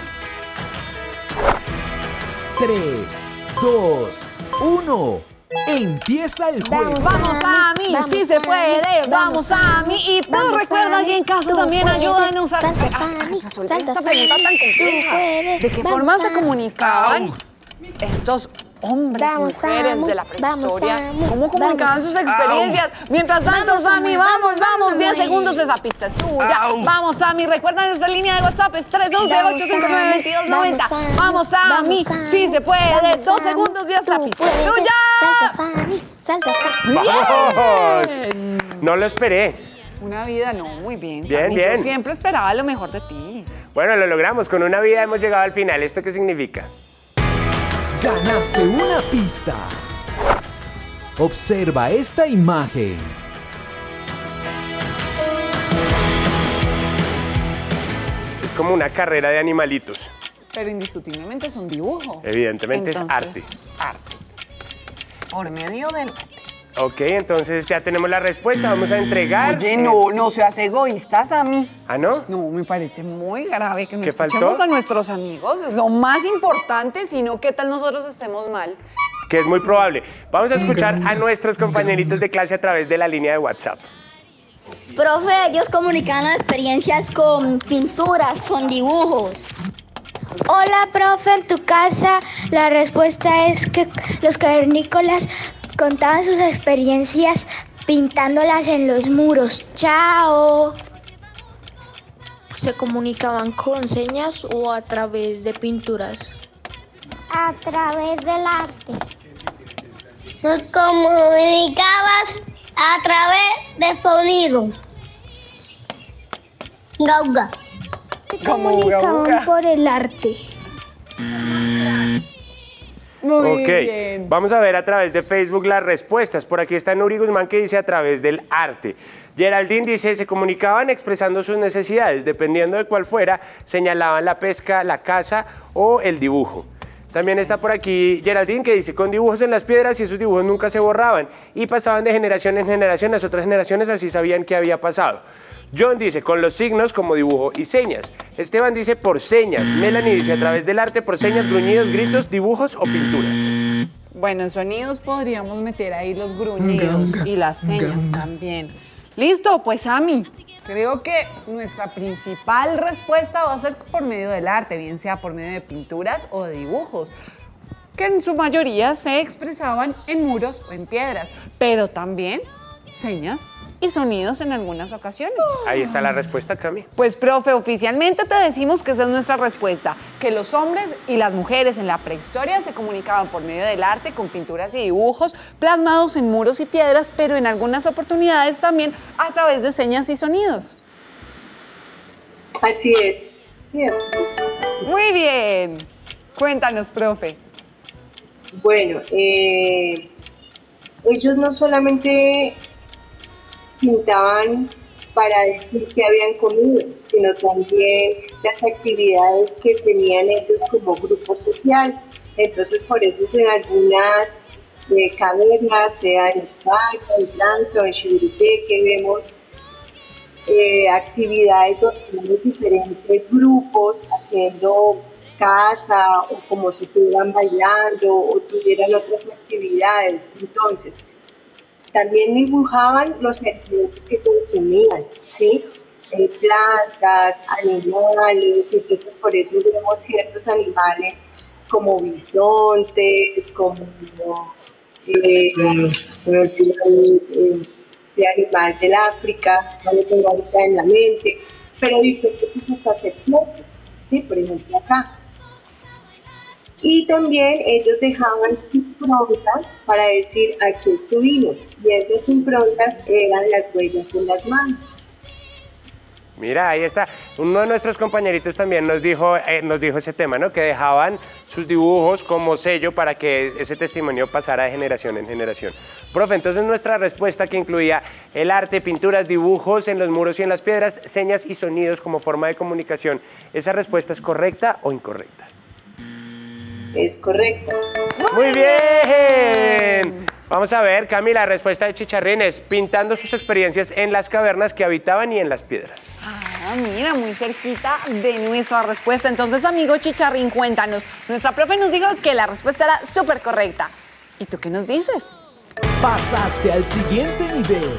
tres, dos, uno. Empieza el juego. Vamos a mí, vamos sí se a puede, mí, vamos a mí. Y tú vamos recuerda a y en mí, casa tú también puedes, ayúdanos a salta, a- a Fanny, resolver salta, esta pregunta Fanny, tan tú compleja. puedes, ¿De qué vamos forma se a- comunicaban estos hombres Vamos, y mujeres Samu, de la vamos, prehistoria? Samu, ¿Cómo comunicaban vamos. sus experiencias? Mientras tanto, Vamos, Sammy, Samu, vamos, vamos, vamos, diez Samu. segundos, esa pista es tuya. Vamos, Sammy, recuerda nuestra línea de WhatsApp, es tres once, Vamos, ocho cinco nueve, veintidós noventa. Samu, vamos, Vamos, Sammy, Samu, sí se puede, vamos, dos Samu, segundos, ya esa tú pista es puedes. tuya. Salta, Fanny, salta, Fanny. ¡Vamos! No lo esperé. Una vida, no, muy bien. Bien, Sammy. bien. Yo siempre esperaba lo mejor de ti. Bueno, lo logramos. Con una vida hemos llegado al final. ¿Esto qué significa? Ganaste una pista. Observa esta imagen. Es como una carrera de animalitos. Pero indiscutiblemente es un dibujo. Evidentemente Entonces, es arte. Arte. Por medio del arte. Ok, entonces ya tenemos la respuesta. Vamos a entregar. Oye, no, no seas egoísta, Sammy. ¿Ah, no? No, me parece muy grave que no ¿Qué escuchemos faltó? a nuestros amigos. Es lo más importante, sino qué tal nosotros estemos mal. Que es muy probable. Vamos a escuchar a nuestros compañeritos de clase a través de la línea de WhatsApp. Profe, ellos comunican experiencias con pinturas, con dibujos. Hola, profe, en tu casa la respuesta es que los cavernícolas contaban sus experiencias pintándolas en los muros. ¡Chao! ¿Se comunicaban con señas o a través de pinturas? A través del arte. Nos comunicabas a través de sonido. Gauga. Se comunicaban por el arte. Muy Ok, bien. vamos a ver a través de Facebook las respuestas. Por aquí está Nuri Guzmán que dice a través del arte. Geraldine dice, se comunicaban expresando sus necesidades, dependiendo de cuál fuera, señalaban la pesca, la caza o el dibujo. También está por aquí Geraldine que dice, con dibujos en las piedras y esos dibujos nunca se borraban y pasaban de generación en generación, las otras generaciones así sabían qué había pasado. John dice, con los signos como dibujo y señas. Esteban dice, por señas. Melanie dice, a través del arte, por señas, gruñidos, gritos, dibujos o pinturas. Bueno, en sonidos podríamos meter ahí los gruñidos y las señas también. Listo, pues Sammy, creo que nuestra principal respuesta va a ser por medio del arte, bien sea por medio de pinturas o de dibujos, que en su mayoría se expresaban en muros o en piedras, pero también señas y sonidos en algunas ocasiones. Ahí está la respuesta, Cami. Pues, profe, oficialmente te decimos que esa es nuestra respuesta, que los hombres y las mujeres en la prehistoria se comunicaban por medio del arte con pinturas y dibujos plasmados en muros y piedras, pero en algunas oportunidades también a través de señas y sonidos. Así es. Sí, es. Muy bien. Cuéntanos, profe. Bueno, eh, ellos no solamente pintaban para decir que habían comido, sino también las actividades que tenían ellos como grupo social. Entonces, por eso en algunas eh, cavernas, sea en Esparta, en Francia o en Chiburité, vemos eh, actividades donde tenemos diferentes grupos haciendo caza o como si estuvieran bailando o tuvieran otras actividades. Entonces, también dibujaban los alimentos que consumían, ¿sí? Eh, plantas, animales, entonces por eso vemos ciertos animales como bisontes, como eh, se me olvidó el, este animal del África, no lo tengo ahorita en la mente, pero diferentes hasta serpientes, ¿sí? Por ejemplo acá. Y también ellos dejaban sus improntas para decir aquí estuvimos, y esas improntas eran las huellas en las manos. Mira, ahí está. Uno de nuestros compañeritos también nos dijo, eh, nos dijo ese tema, ¿no? Que dejaban sus dibujos como sello para que ese testimonio pasara de generación en generación. Profe, entonces nuestra respuesta que incluía el arte, pinturas, dibujos en los muros y en las piedras, señas y sonidos como forma de comunicación, ¿esa respuesta es correcta o incorrecta? Es correcto. ¡Muy bien! Vamos a ver, Cami, la respuesta de Chicharrín es pintando sus experiencias en las cavernas que habitaban y en las piedras. Ah, mira, muy cerquita de nuestra respuesta. Entonces, amigo Chicharrín, cuéntanos. Nuestra profe nos dijo que la respuesta era súper correcta. ¿Y tú qué nos dices? Pasaste al siguiente nivel.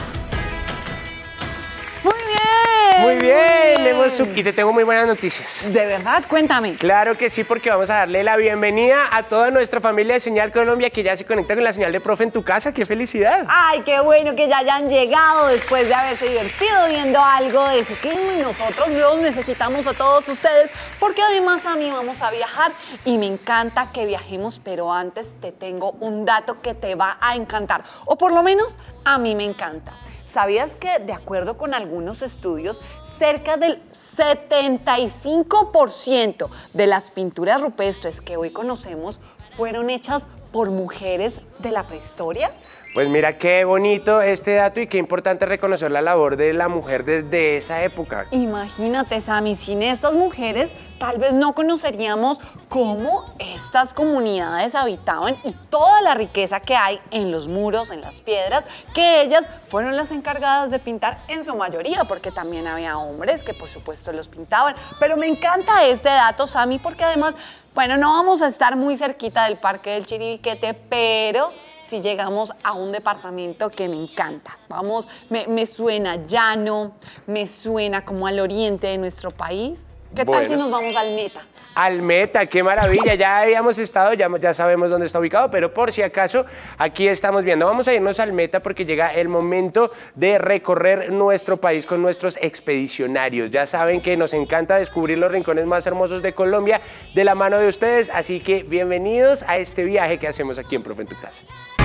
Muy bien. Muy bien, bien. hemos sub- y te tengo muy buenas noticias. ¿De verdad? Cuéntame. Claro que sí, porque vamos a darle la bienvenida a toda nuestra familia de Señal Colombia que ya se conecta con la señal de Profe en tu casa. ¡Qué felicidad! Ay, qué bueno que ya hayan llegado después de haberse divertido viendo algo de ciclismo y nosotros los necesitamos a todos ustedes porque además a mí vamos a viajar y me encanta que viajemos, pero antes te tengo un dato que te va a encantar, o por lo menos a mí me encanta. ¿sabías que de acuerdo con algunos estudios, cerca del setenta y cinco por ciento de las pinturas rupestres que hoy conocemos fueron hechas por mujeres de la prehistoria? Pues mira qué bonito este dato y qué importante reconocer la labor de la mujer desde esa época. Imagínate, Sammy, sin estas mujeres tal vez no conoceríamos cómo estas comunidades habitaban y toda la riqueza que hay en los muros, en las piedras, que ellas fueron las encargadas de pintar en su mayoría, porque también había hombres que por supuesto los pintaban. Pero me encanta este dato, Sammy, porque además, bueno, no vamos a estar muy cerquita del Parque del Chiribiquete, pero si llegamos a un departamento que me encanta. Vamos, me, me suena llano, me suena como al oriente de nuestro país. ¿Qué bueno. tal si nos vamos al Meta? Al Meta, qué maravilla, ya habíamos estado, ya, ya sabemos dónde está ubicado, pero por si acaso, aquí estamos viendo. Vamos a irnos al Meta porque llega el momento de recorrer nuestro país con nuestros expedicionarios. Ya saben que nos encanta descubrir los rincones más hermosos de Colombia de la mano de ustedes, así que bienvenidos a este viaje que hacemos aquí en Profe en tu Casa.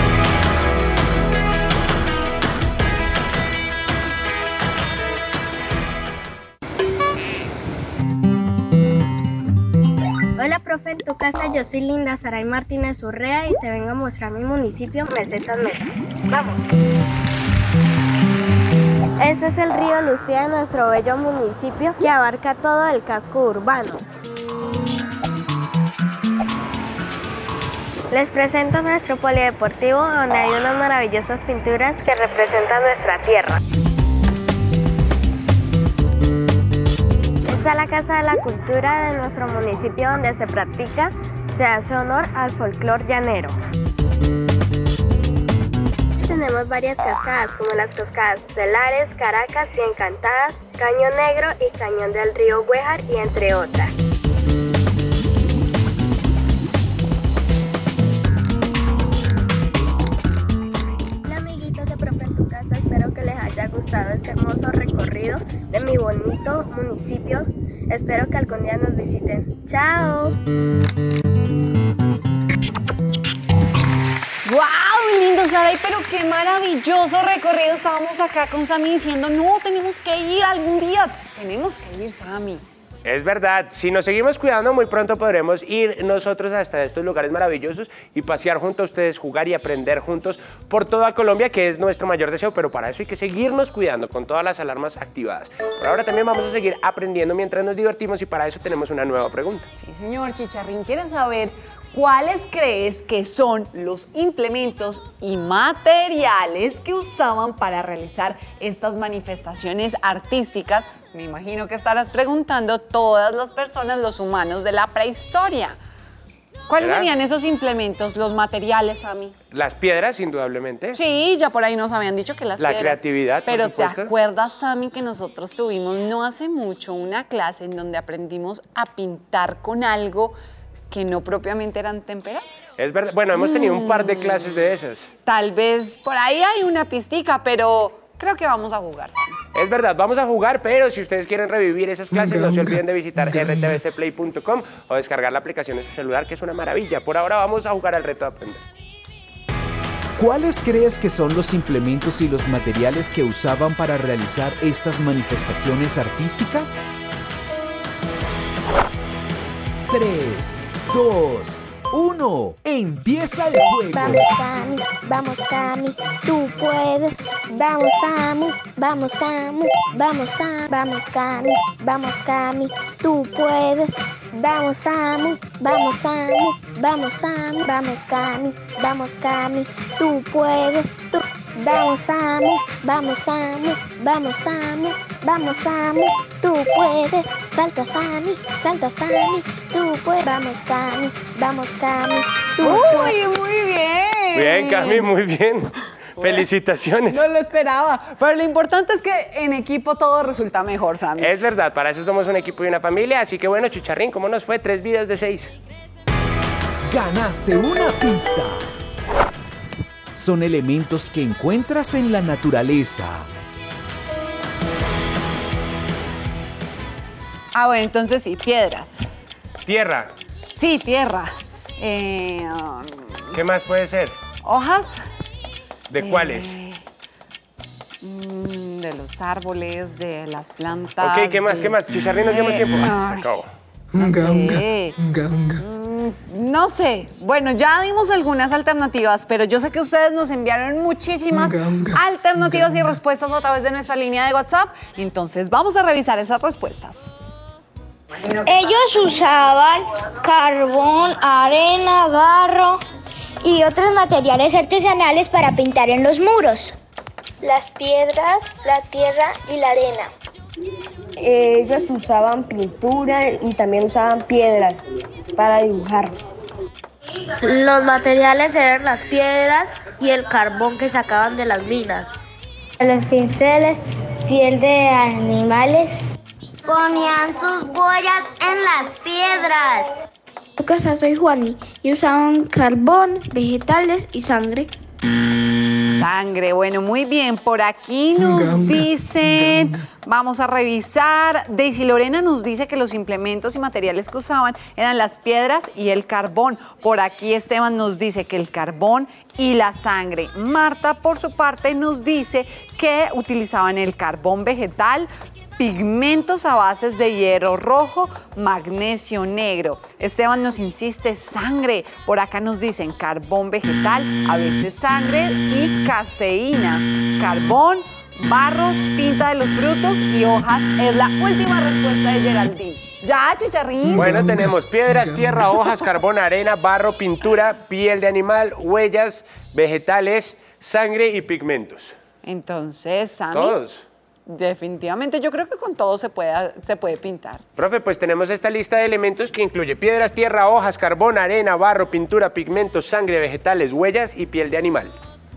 Hola, profe, en tu casa, yo soy Linda Saray Martínez Urrea y te vengo a mostrar mi municipio, Mesetas Meta. ¡Vamos! Este es el río Lucía de nuestro bello municipio que abarca todo el casco urbano. Les presento nuestro polideportivo donde hay unas maravillosas pinturas que representan nuestra tierra. Esta es la Casa de la Cultura de nuestro municipio donde se practica, se hace honor al folclor llanero. Tenemos varias cascadas como las cascadas Celares, Caracas y Encantadas, Cañón Negro y Cañón del Río Güejar y entre otras. Hola amiguitos de Profe en tu Casa, espero que les haya gustado este hermoso recorrido de mi bonito municipio. Espero que algún día nos visiten. ¡Chao! ¡Wow! Lindo, Saray, pero qué maravilloso recorrido. Estábamos acá con Sammy diciendo, no, tenemos que ir algún día. Tenemos que ir, Sammy. Es verdad, si nos seguimos cuidando, muy pronto podremos ir nosotros hasta estos lugares maravillosos y pasear junto a ustedes, jugar y aprender juntos por toda Colombia, que es nuestro mayor deseo, pero para eso hay que seguirnos cuidando con todas las alarmas activadas. Por ahora también vamos a seguir aprendiendo mientras nos divertimos y para eso tenemos una nueva pregunta. Sí, señor Chicharrín, ¿quieres saber cuáles crees que son los implementos y materiales que usaban para realizar estas manifestaciones artísticas? Me imagino que estarás preguntando todas las personas, los humanos de la prehistoria. ¿Cuáles ¿Será? serían esos implementos, los materiales, Sammy? Las piedras, indudablemente. Sí, ya por ahí nos habían dicho que las La piedras. creatividad, por Pero ¿te supuesto. acuerdas, Sammy, que nosotros tuvimos no hace mucho una clase en donde aprendimos a pintar con algo que no propiamente eran témperas? Es verdad, bueno, hemos tenido un par de clases de esas. Tal vez por ahí hay una pistica, pero creo que vamos a jugar, Sammy. Es verdad, vamos a jugar, pero si ustedes quieren revivir esas clases, no se olviden de visitar r t v c play punto com o descargar la aplicación en su celular, que es una maravilla. Por ahora vamos a jugar al reto de aprender. ¿Cuáles crees que son los implementos y los materiales que usaban para realizar estas manifestaciones artísticas? tres, dos, uno. ¡Empieza el juego! Vamos, Cami, vamos, Cami, tú puedes. Vamos, Samu, vamos, Samu, vamos, Samu, vamos, Cami, vamos, Cami, tú puedes. Vamos, Samu, vamos, Samu, vamos, Samu, vamos, Cami, vamos, Cami, tú puedes. Tú. Vamos, Samu, vamos, Samu, vamos, Samu, vamos, Samu, tú puedes. Salta, Sammy, salta, Sammy, tú puedes. Vamos, Cami, vamos, Cami, tú puedes. ¡Uy, muy bien! Bien, Cami, muy bien. Felicitaciones. No lo esperaba, pero lo importante es que en equipo todo resulta mejor, Sammy. Es verdad, para eso somos un equipo y una familia, así que bueno, Chicharrín, ¿cómo nos fue? Tres vidas de seis. ¡Ganaste una pista! Son elementos que encuentras en la naturaleza. Ah, bueno, entonces sí, piedras. Tierra. Sí, tierra. Eh, um, ¿Qué más puede ser? ¿Hojas? ¿De cuáles? Mm, de los árboles, de las plantas. Ok, ¿qué más? de- ¿Qué más? Chicharrín, nos llevamos Eh, tiempo. Ah, ay, se acabó. no Unga, unga, sé. unga, unga. Mm, No sé. Bueno, ya dimos algunas alternativas, pero yo sé que ustedes nos enviaron muchísimas Unga, unga, alternativas unga, y unga. respuestas a través de nuestra línea de WhatsApp. Entonces, vamos a revisar esas respuestas. Ellos usaban carbón, arena, barro y otros materiales artesanales para pintar en los muros. Las piedras, la tierra y la arena. Ellos usaban pintura y también usaban piedras para dibujar. Los materiales eran las piedras y el carbón que sacaban de las minas. Los pinceles, piel de animales. Ponían sus huellas en las piedras. En tu casa soy Juani y usaban carbón, vegetales y sangre. Sangre, bueno, muy bien. Por aquí nos Unga, unga, dicen, unga, unga. vamos a revisar. Daisy Lorena nos dice que los implementos y materiales que usaban eran las piedras y el carbón. Por aquí Esteban nos dice que el carbón y la sangre. Marta, por su parte, nos dice que utilizaban el carbón vegetal, pigmentos a bases de hierro rojo, magnesio negro. Esteban nos insiste, sangre. Por acá nos dicen carbón vegetal, a veces sangre y caseína. Carbón, barro, tinta de los frutos y hojas es la última respuesta de Geraldine. Ya, Chicharrín. Bueno, tenemos piedras, tierra, hojas, carbón, arena, barro, pintura, piel de animal, huellas, vegetales, sangre y pigmentos. Entonces, Sammy, Todos. definitivamente yo creo que con todo se puede, se puede pintar. Profe, pues tenemos esta lista de elementos que incluye piedras, tierra, hojas, carbón, arena, barro, pintura, pigmentos, sangre, vegetales, huellas y piel de animal.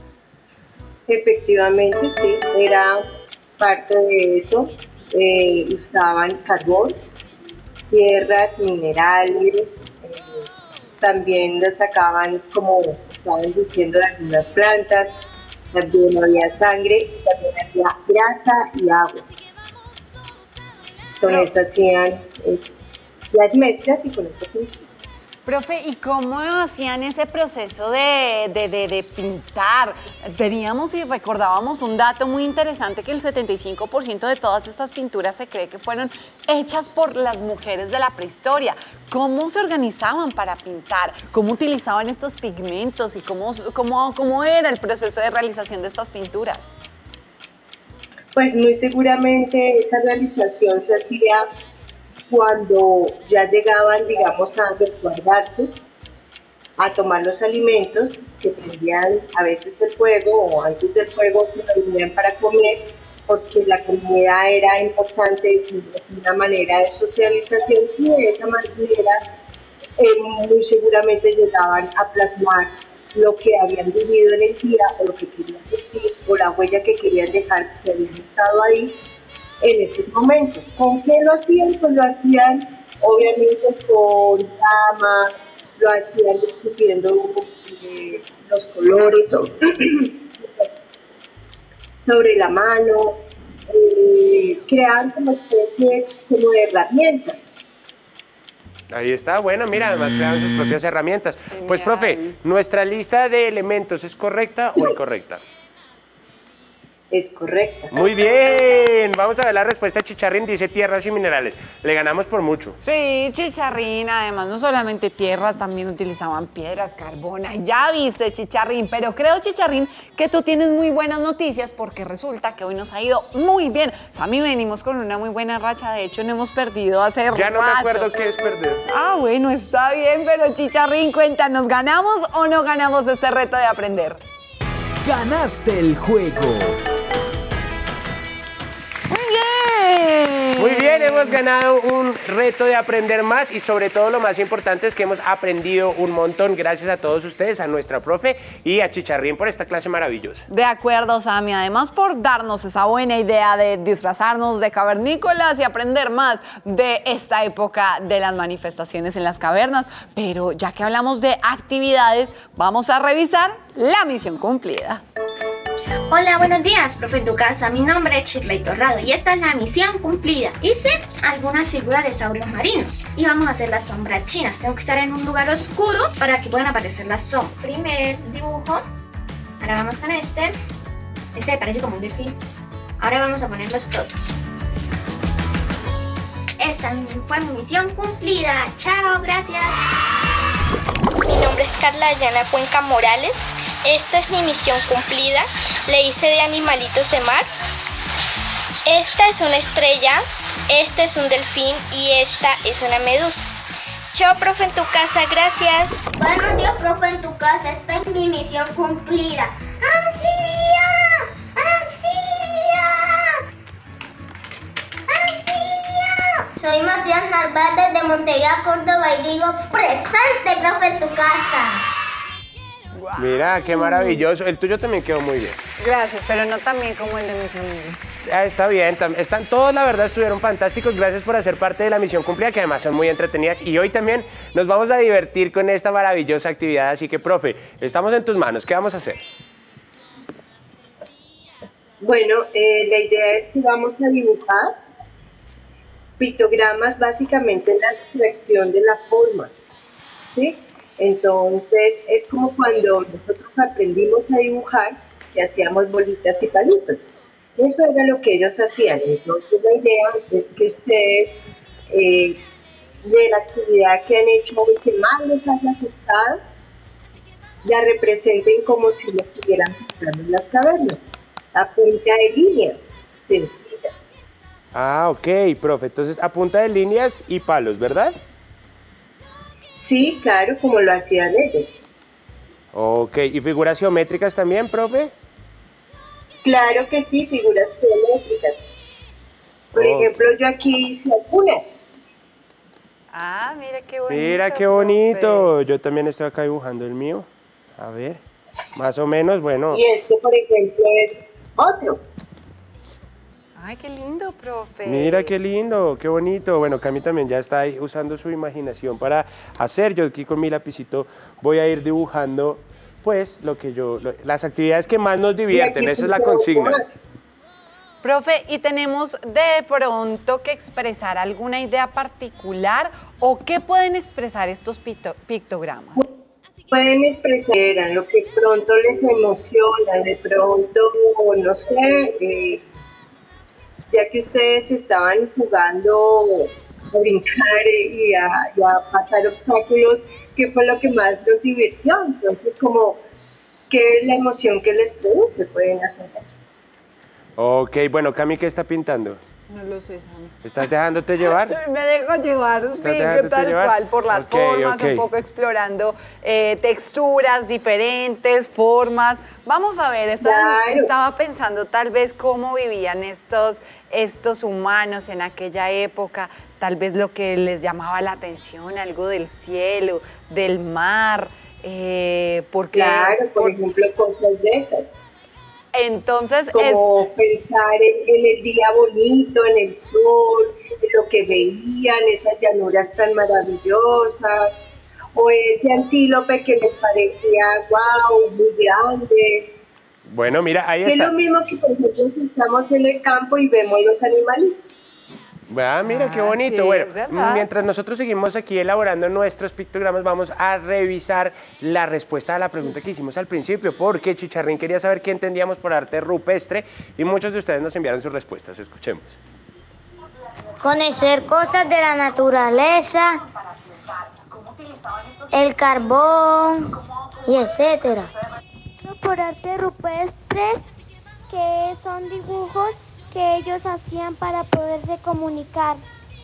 Efectivamente, sí, era parte de eso. Eh, usaban carbón, tierras, minerales, eh, también lo sacaban, como estaban diciendo, de algunas plantas, también había sangre, también había grasa y agua. Con eso hacían eh, las mezclas y con eso pintaban. Profe, ¿y cómo hacían ese proceso de, de, de, de pintar? Teníamos y recordábamos un dato muy interesante, que el setenta y cinco por ciento de todas estas pinturas se cree que fueron hechas por las mujeres de la prehistoria. ¿Cómo se organizaban para pintar? ¿Cómo utilizaban estos pigmentos? ¿Y cómo, cómo, cómo era el proceso de realización de estas pinturas? Pues muy seguramente esa realización se hacía cuando ya llegaban, digamos, a resguardarse, a tomar los alimentos, que prendían a veces el fuego o antes del fuego que lo prendían para comer, porque la comida era importante, una manera de socialización, y de esa manera eh, muy seguramente llegaban a plasmar lo que habían vivido en el día o lo que querían decir o la huella que querían dejar que habían estado ahí en esos momentos. ¿Con qué lo hacían? Pues lo hacían obviamente con cama, lo hacían discutiendo eh, los colores sobre, sobre la mano, eh, creaban como especie como de herramientas. Ahí está, bueno, mira, además crearon sus propias herramientas. Pues, profe, ¿nuestra lista de elementos es correcta o incorrecta? Es correcta. Muy bien, vamos a ver la respuesta. Chicharrín dice tierras y minerales. Le ganamos por mucho. Sí, Chicharrín, además no solamente tierras, también utilizaban piedras, carbón. Ay, ya viste, Chicharrín, pero creo, Chicharrín, que tú tienes muy buenas noticias porque resulta que hoy nos ha ido muy bien. Sammy, venimos con una muy buena racha, de hecho no hemos perdido hace Ya no me rato. acuerdo qué es perder. Ah, bueno, está bien, pero Chicharrín, cuéntanos, ¿ganamos o no ganamos este reto de aprender? Ganaste el juego. Muy bien, hemos ganado un reto de aprender más y sobre todo lo más importante es que hemos aprendido un montón. Gracias a todos ustedes, a nuestra profe y a Chicharrín por esta clase maravillosa. De acuerdo, Sammy. Además, por darnos esa buena idea de disfrazarnos de cavernícolas y aprender más de esta época de las manifestaciones en las cavernas. Pero ya que hablamos de actividades, vamos a revisar la misión cumplida. Hola, buenos días, profe en tu casa. Mi nombre es Shirley Torrado y esta es la misión cumplida. Hice algunas figuras de saurios marinos y vamos a hacer las sombras chinas. Tengo que estar en un lugar oscuro para que puedan aparecer las sombras. Primer dibujo. Ahora vamos con este. Este parece como un delfín. Ahora vamos a ponerlos todos. Esta fue mi misión cumplida. Chao, gracias. Mi nombre es Carla Dayana Cuenca Morales. Esta es mi misión cumplida. Le hice de animalitos de mar. Esta es una estrella, este es un delfín y esta es una medusa. Chao, profe, en tu casa, gracias. Buenos días, profe, en tu casa. Esta es mi misión cumplida. ¡Auxilio! ¡Auxilio! ¡Auxilio! Soy Matías Narváez de Montería, Córdoba y digo presente, profe, en tu casa. Mira, qué maravilloso. El tuyo también quedó muy bien. Gracias, pero no tan bien como el de mis amigos. Ah, está bien, están todos, la verdad, estuvieron fantásticos. Gracias por hacer parte de la misión cumplida, que además son muy entretenidas. Y hoy también nos vamos a divertir con esta maravillosa actividad. Así que, profe, estamos en tus manos. ¿Qué vamos a hacer? Bueno, eh, la idea es que vamos a dibujar pictogramas básicamente en la abstracción de la forma, ¿sí? Entonces, es como cuando nosotros aprendimos a dibujar, que hacíamos bolitas y palitos. Eso era lo que ellos hacían. Entonces, la idea es que ustedes, eh, de la actividad que han hecho hoy, que más les haya gustado, la representen como si lo estuvieran pintando en las cavernas, a punta de líneas sencillas. Ah, ok, profe. Entonces, a punta de líneas y palos, ¿verdad? Sí, claro, como lo hacían ellos. Ok, ¿y figuras geométricas también, profe? Claro que sí, figuras geométricas. Por Oh. ejemplo, yo aquí hice algunas. Ah, mira qué bonito. Mira qué bonito. Yo también estoy acá dibujando el mío. A ver, más o menos, bueno. Y este, por ejemplo, es otro. Ay, qué lindo, profe. Mira qué lindo, qué bonito. Bueno, Cami también ya está ahí usando su imaginación para hacer. Yo aquí con mi lapicito voy a ir dibujando, pues, lo que yo, lo- las actividades que más nos divierten. Esa es la consigna. Profe, ¿y tenemos de pronto que expresar alguna idea particular o qué pueden expresar estos picto- pictogramas? Pueden expresar lo que pronto les emociona, de pronto, no sé, eh, ya que ustedes estaban jugando a brincar y a, y a pasar obstáculos, ¿qué fue lo que más los divirtió? Entonces, como, ¿qué es la emoción que les produce? Pueden hacer eso. Ok, bueno, Cami, ¿qué está pintando? No lo sé, Sam. ¿Estás dejándote llevar? Me dejo llevar, sí, ¿Estás dejándote tal llevar? cual, por las Ok, formas, ok. un poco explorando eh, texturas diferentes, formas. Vamos a ver, estaba, Claro. estaba pensando tal vez cómo vivían estos, estos humanos en aquella época, tal vez lo que les llamaba la atención, algo del cielo, del mar, eh, porque... Claro, por ejemplo, cosas de esas. Entonces, como es... pensar en, en el día bonito, en el sol, en lo que veían, esas llanuras tan maravillosas, o ese antílope que les parecía wow, muy grande. Bueno, mira, ahí Que es está. lo mismo que por ejemplo si estamos en el campo y vemos los animalitos. Ah, mira qué Ah, bonito. sí, bueno, es verdad. mientras nosotros seguimos aquí elaborando nuestros pictogramas, vamos a revisar la respuesta a la pregunta que hicimos al principio, porque Chicharrín quería saber qué entendíamos por arte rupestre y muchos de ustedes nos enviaron sus respuestas. Escuchemos. Conocer cosas de la naturaleza, el carbón y etcétera. Por arte rupestres, que son dibujos que ellos hacían para poderse comunicar.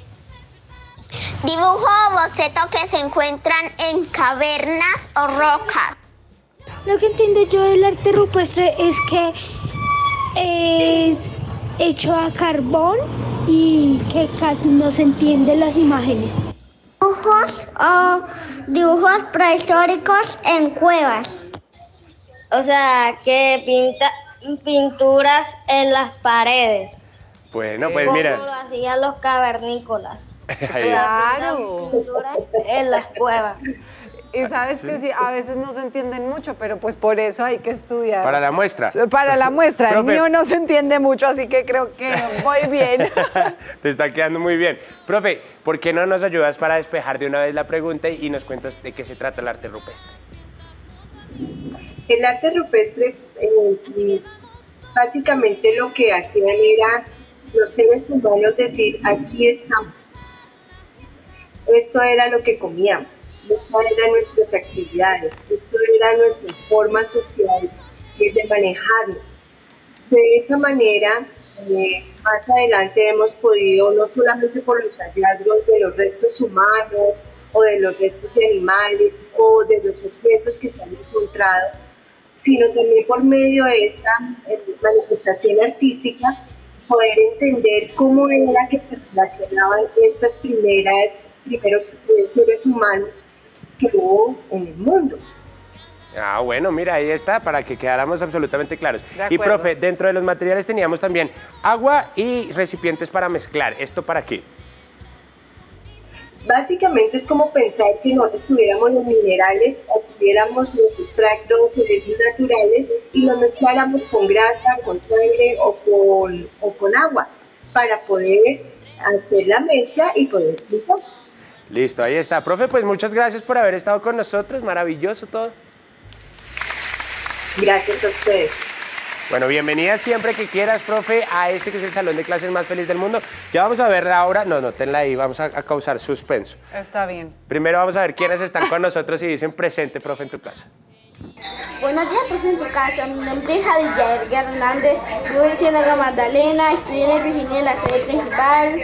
Dibujo o boceto que se encuentran en cavernas o rocas. Lo que entiendo yo del arte rupestre es que es hecho a carbón y que casi no se entienden las imágenes. Dibujos o dibujos prehistóricos en cuevas. O sea, que pinta pinturas en las paredes. Bueno, pues Como mira. lo hacían los cavernícolas. Ahí. Claro. Pinturas en las cuevas. Y sabes Sí. que sí, a veces no se entienden mucho, pero pues por eso hay que estudiar. Para la muestra. Para la muestra. El Profe. mío no se entiende mucho, así que creo que voy bien. Te está quedando muy bien. Profe, ¿por qué no nos ayudas para despejar de una vez la pregunta y nos cuentas de qué se trata el arte rupestre? El arte rupestre eh, básicamente lo que hacían era los seres humanos decir, aquí estamos. Esto era lo que comíamos, estas eran nuestras actividades, esto era nuestra forma social de manejarnos. De esa manera, eh, más adelante hemos podido, no solamente por los hallazgos de los restos humanos o de los restos de animales o de los objetos que se han encontrado, sino también por medio de esta eh, manifestación artística, poder entender cómo era que se relacionaban estas primeras, primeros eh, seres humanos que hubo en el mundo. Ah, bueno, mira, ahí está, para que quedáramos absolutamente claros. Y, profe, dentro de los materiales teníamos también agua y recipientes para mezclar. ¿Esto para qué? Básicamente es como pensar que nosotros tuviéramos los minerales o tuviéramos los extractos naturales y los mezcláramos con grasa, con sangre o con, o con agua para poder hacer la mezcla y poder pintar. Listo, ahí está. Profe, pues muchas gracias por haber estado con nosotros. Maravilloso todo. Gracias a ustedes. Bueno, bienvenida siempre que quieras, profe, a este que es el salón de clases más feliz del mundo. Ya vamos a ver ahora, no, no, tenla ahí, vamos a, a causar suspenso. Está bien. Primero vamos a ver quiénes están con nosotros y dicen presente, profe, en tu casa. Buenos días, profe, en tu casa. Mi nombre es Adiyair Hernández, vivo en Ciénaga Magdalena, estoy en el Virginia en la sede principal.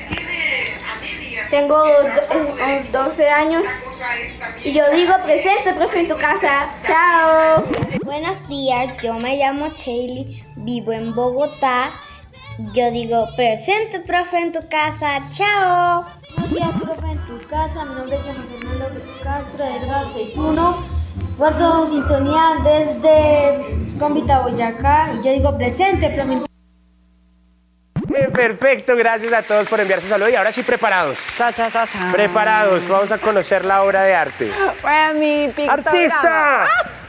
Tengo do- doce años y yo digo presente, profe, en tu casa. Chao. Buenos días, yo me llamo Chayli, vivo en Bogotá. Yo digo presente, profe, en tu casa. Chao. Buenos días, profe, en tu casa. Mi nombre es Johan Fernando Castro, del grado seis uno. Guardo sintonía desde Cómbita, Boyacá. Y yo digo presente, profe, en tu casa. Perfecto, gracias a todos por enviar su saludo y ahora sí preparados. Cha, cha, cha, cha. Preparados, vamos a conocer la obra de arte. Bueno, mi pictograma. ¡Artista!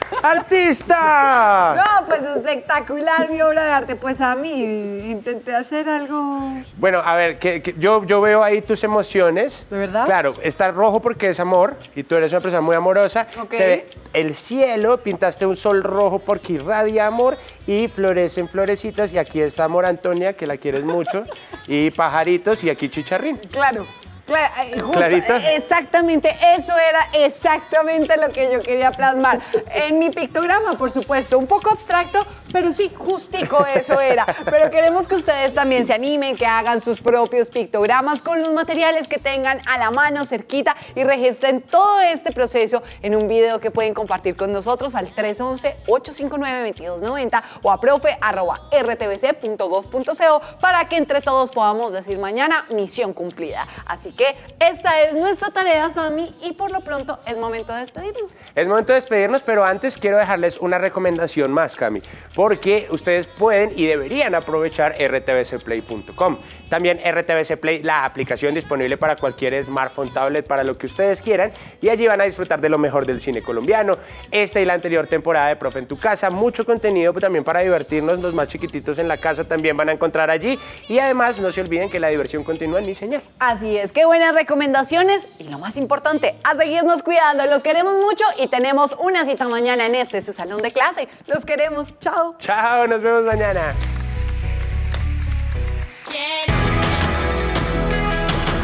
¡Artista! No, pues espectacular mi obra de arte. Pues a mí intenté hacer algo. Bueno, a ver, que, que yo, yo veo ahí tus emociones. ¿De verdad? Claro, está rojo porque es amor y tú eres una persona muy amorosa. Ok. Se ve el cielo, pintaste un sol rojo porque irradia amor y florecen florecitas y aquí está Amor Antonia, que la quieres mucho, y pajaritos y aquí chicharrín. Claro. Claro, justo, ¿Clarita? Exactamente, eso era exactamente lo que yo quería plasmar. En mi pictograma, por supuesto, un poco abstracto, pero sí, justico eso era. Pero queremos que ustedes también se animen, que hagan sus propios pictogramas con los materiales que tengan a la mano, cerquita, y registren todo este proceso en un video que pueden compartir con nosotros al tres once, ocho cinco nueve, dos dos nueve cero o a profe arroba r t v c punto gov punto co para que entre todos podamos decir mañana misión cumplida. Así que esta es nuestra tarea, Sammy, y por lo pronto es momento de despedirnos. Es momento de despedirnos, pero antes quiero dejarles una recomendación más, Cami, porque ustedes pueden y deberían aprovechar r t v c play punto com. También R T V C Play, la aplicación disponible para cualquier smartphone, tablet, para lo que ustedes quieran, y allí van a disfrutar de lo mejor del cine colombiano, esta y la anterior temporada de Profe en tu casa, mucho contenido también para divertirnos, los más chiquititos en la casa también van a encontrar allí, y además no se olviden que la diversión continúa en Mi Señal. Así es, qué buenas recomendaciones, y lo más importante, a seguirnos cuidando, los queremos mucho y tenemos una cita mañana en este, su salón de clase. Los queremos, chao. Chao, nos vemos mañana.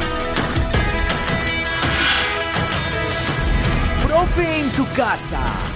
Profe en tu casa.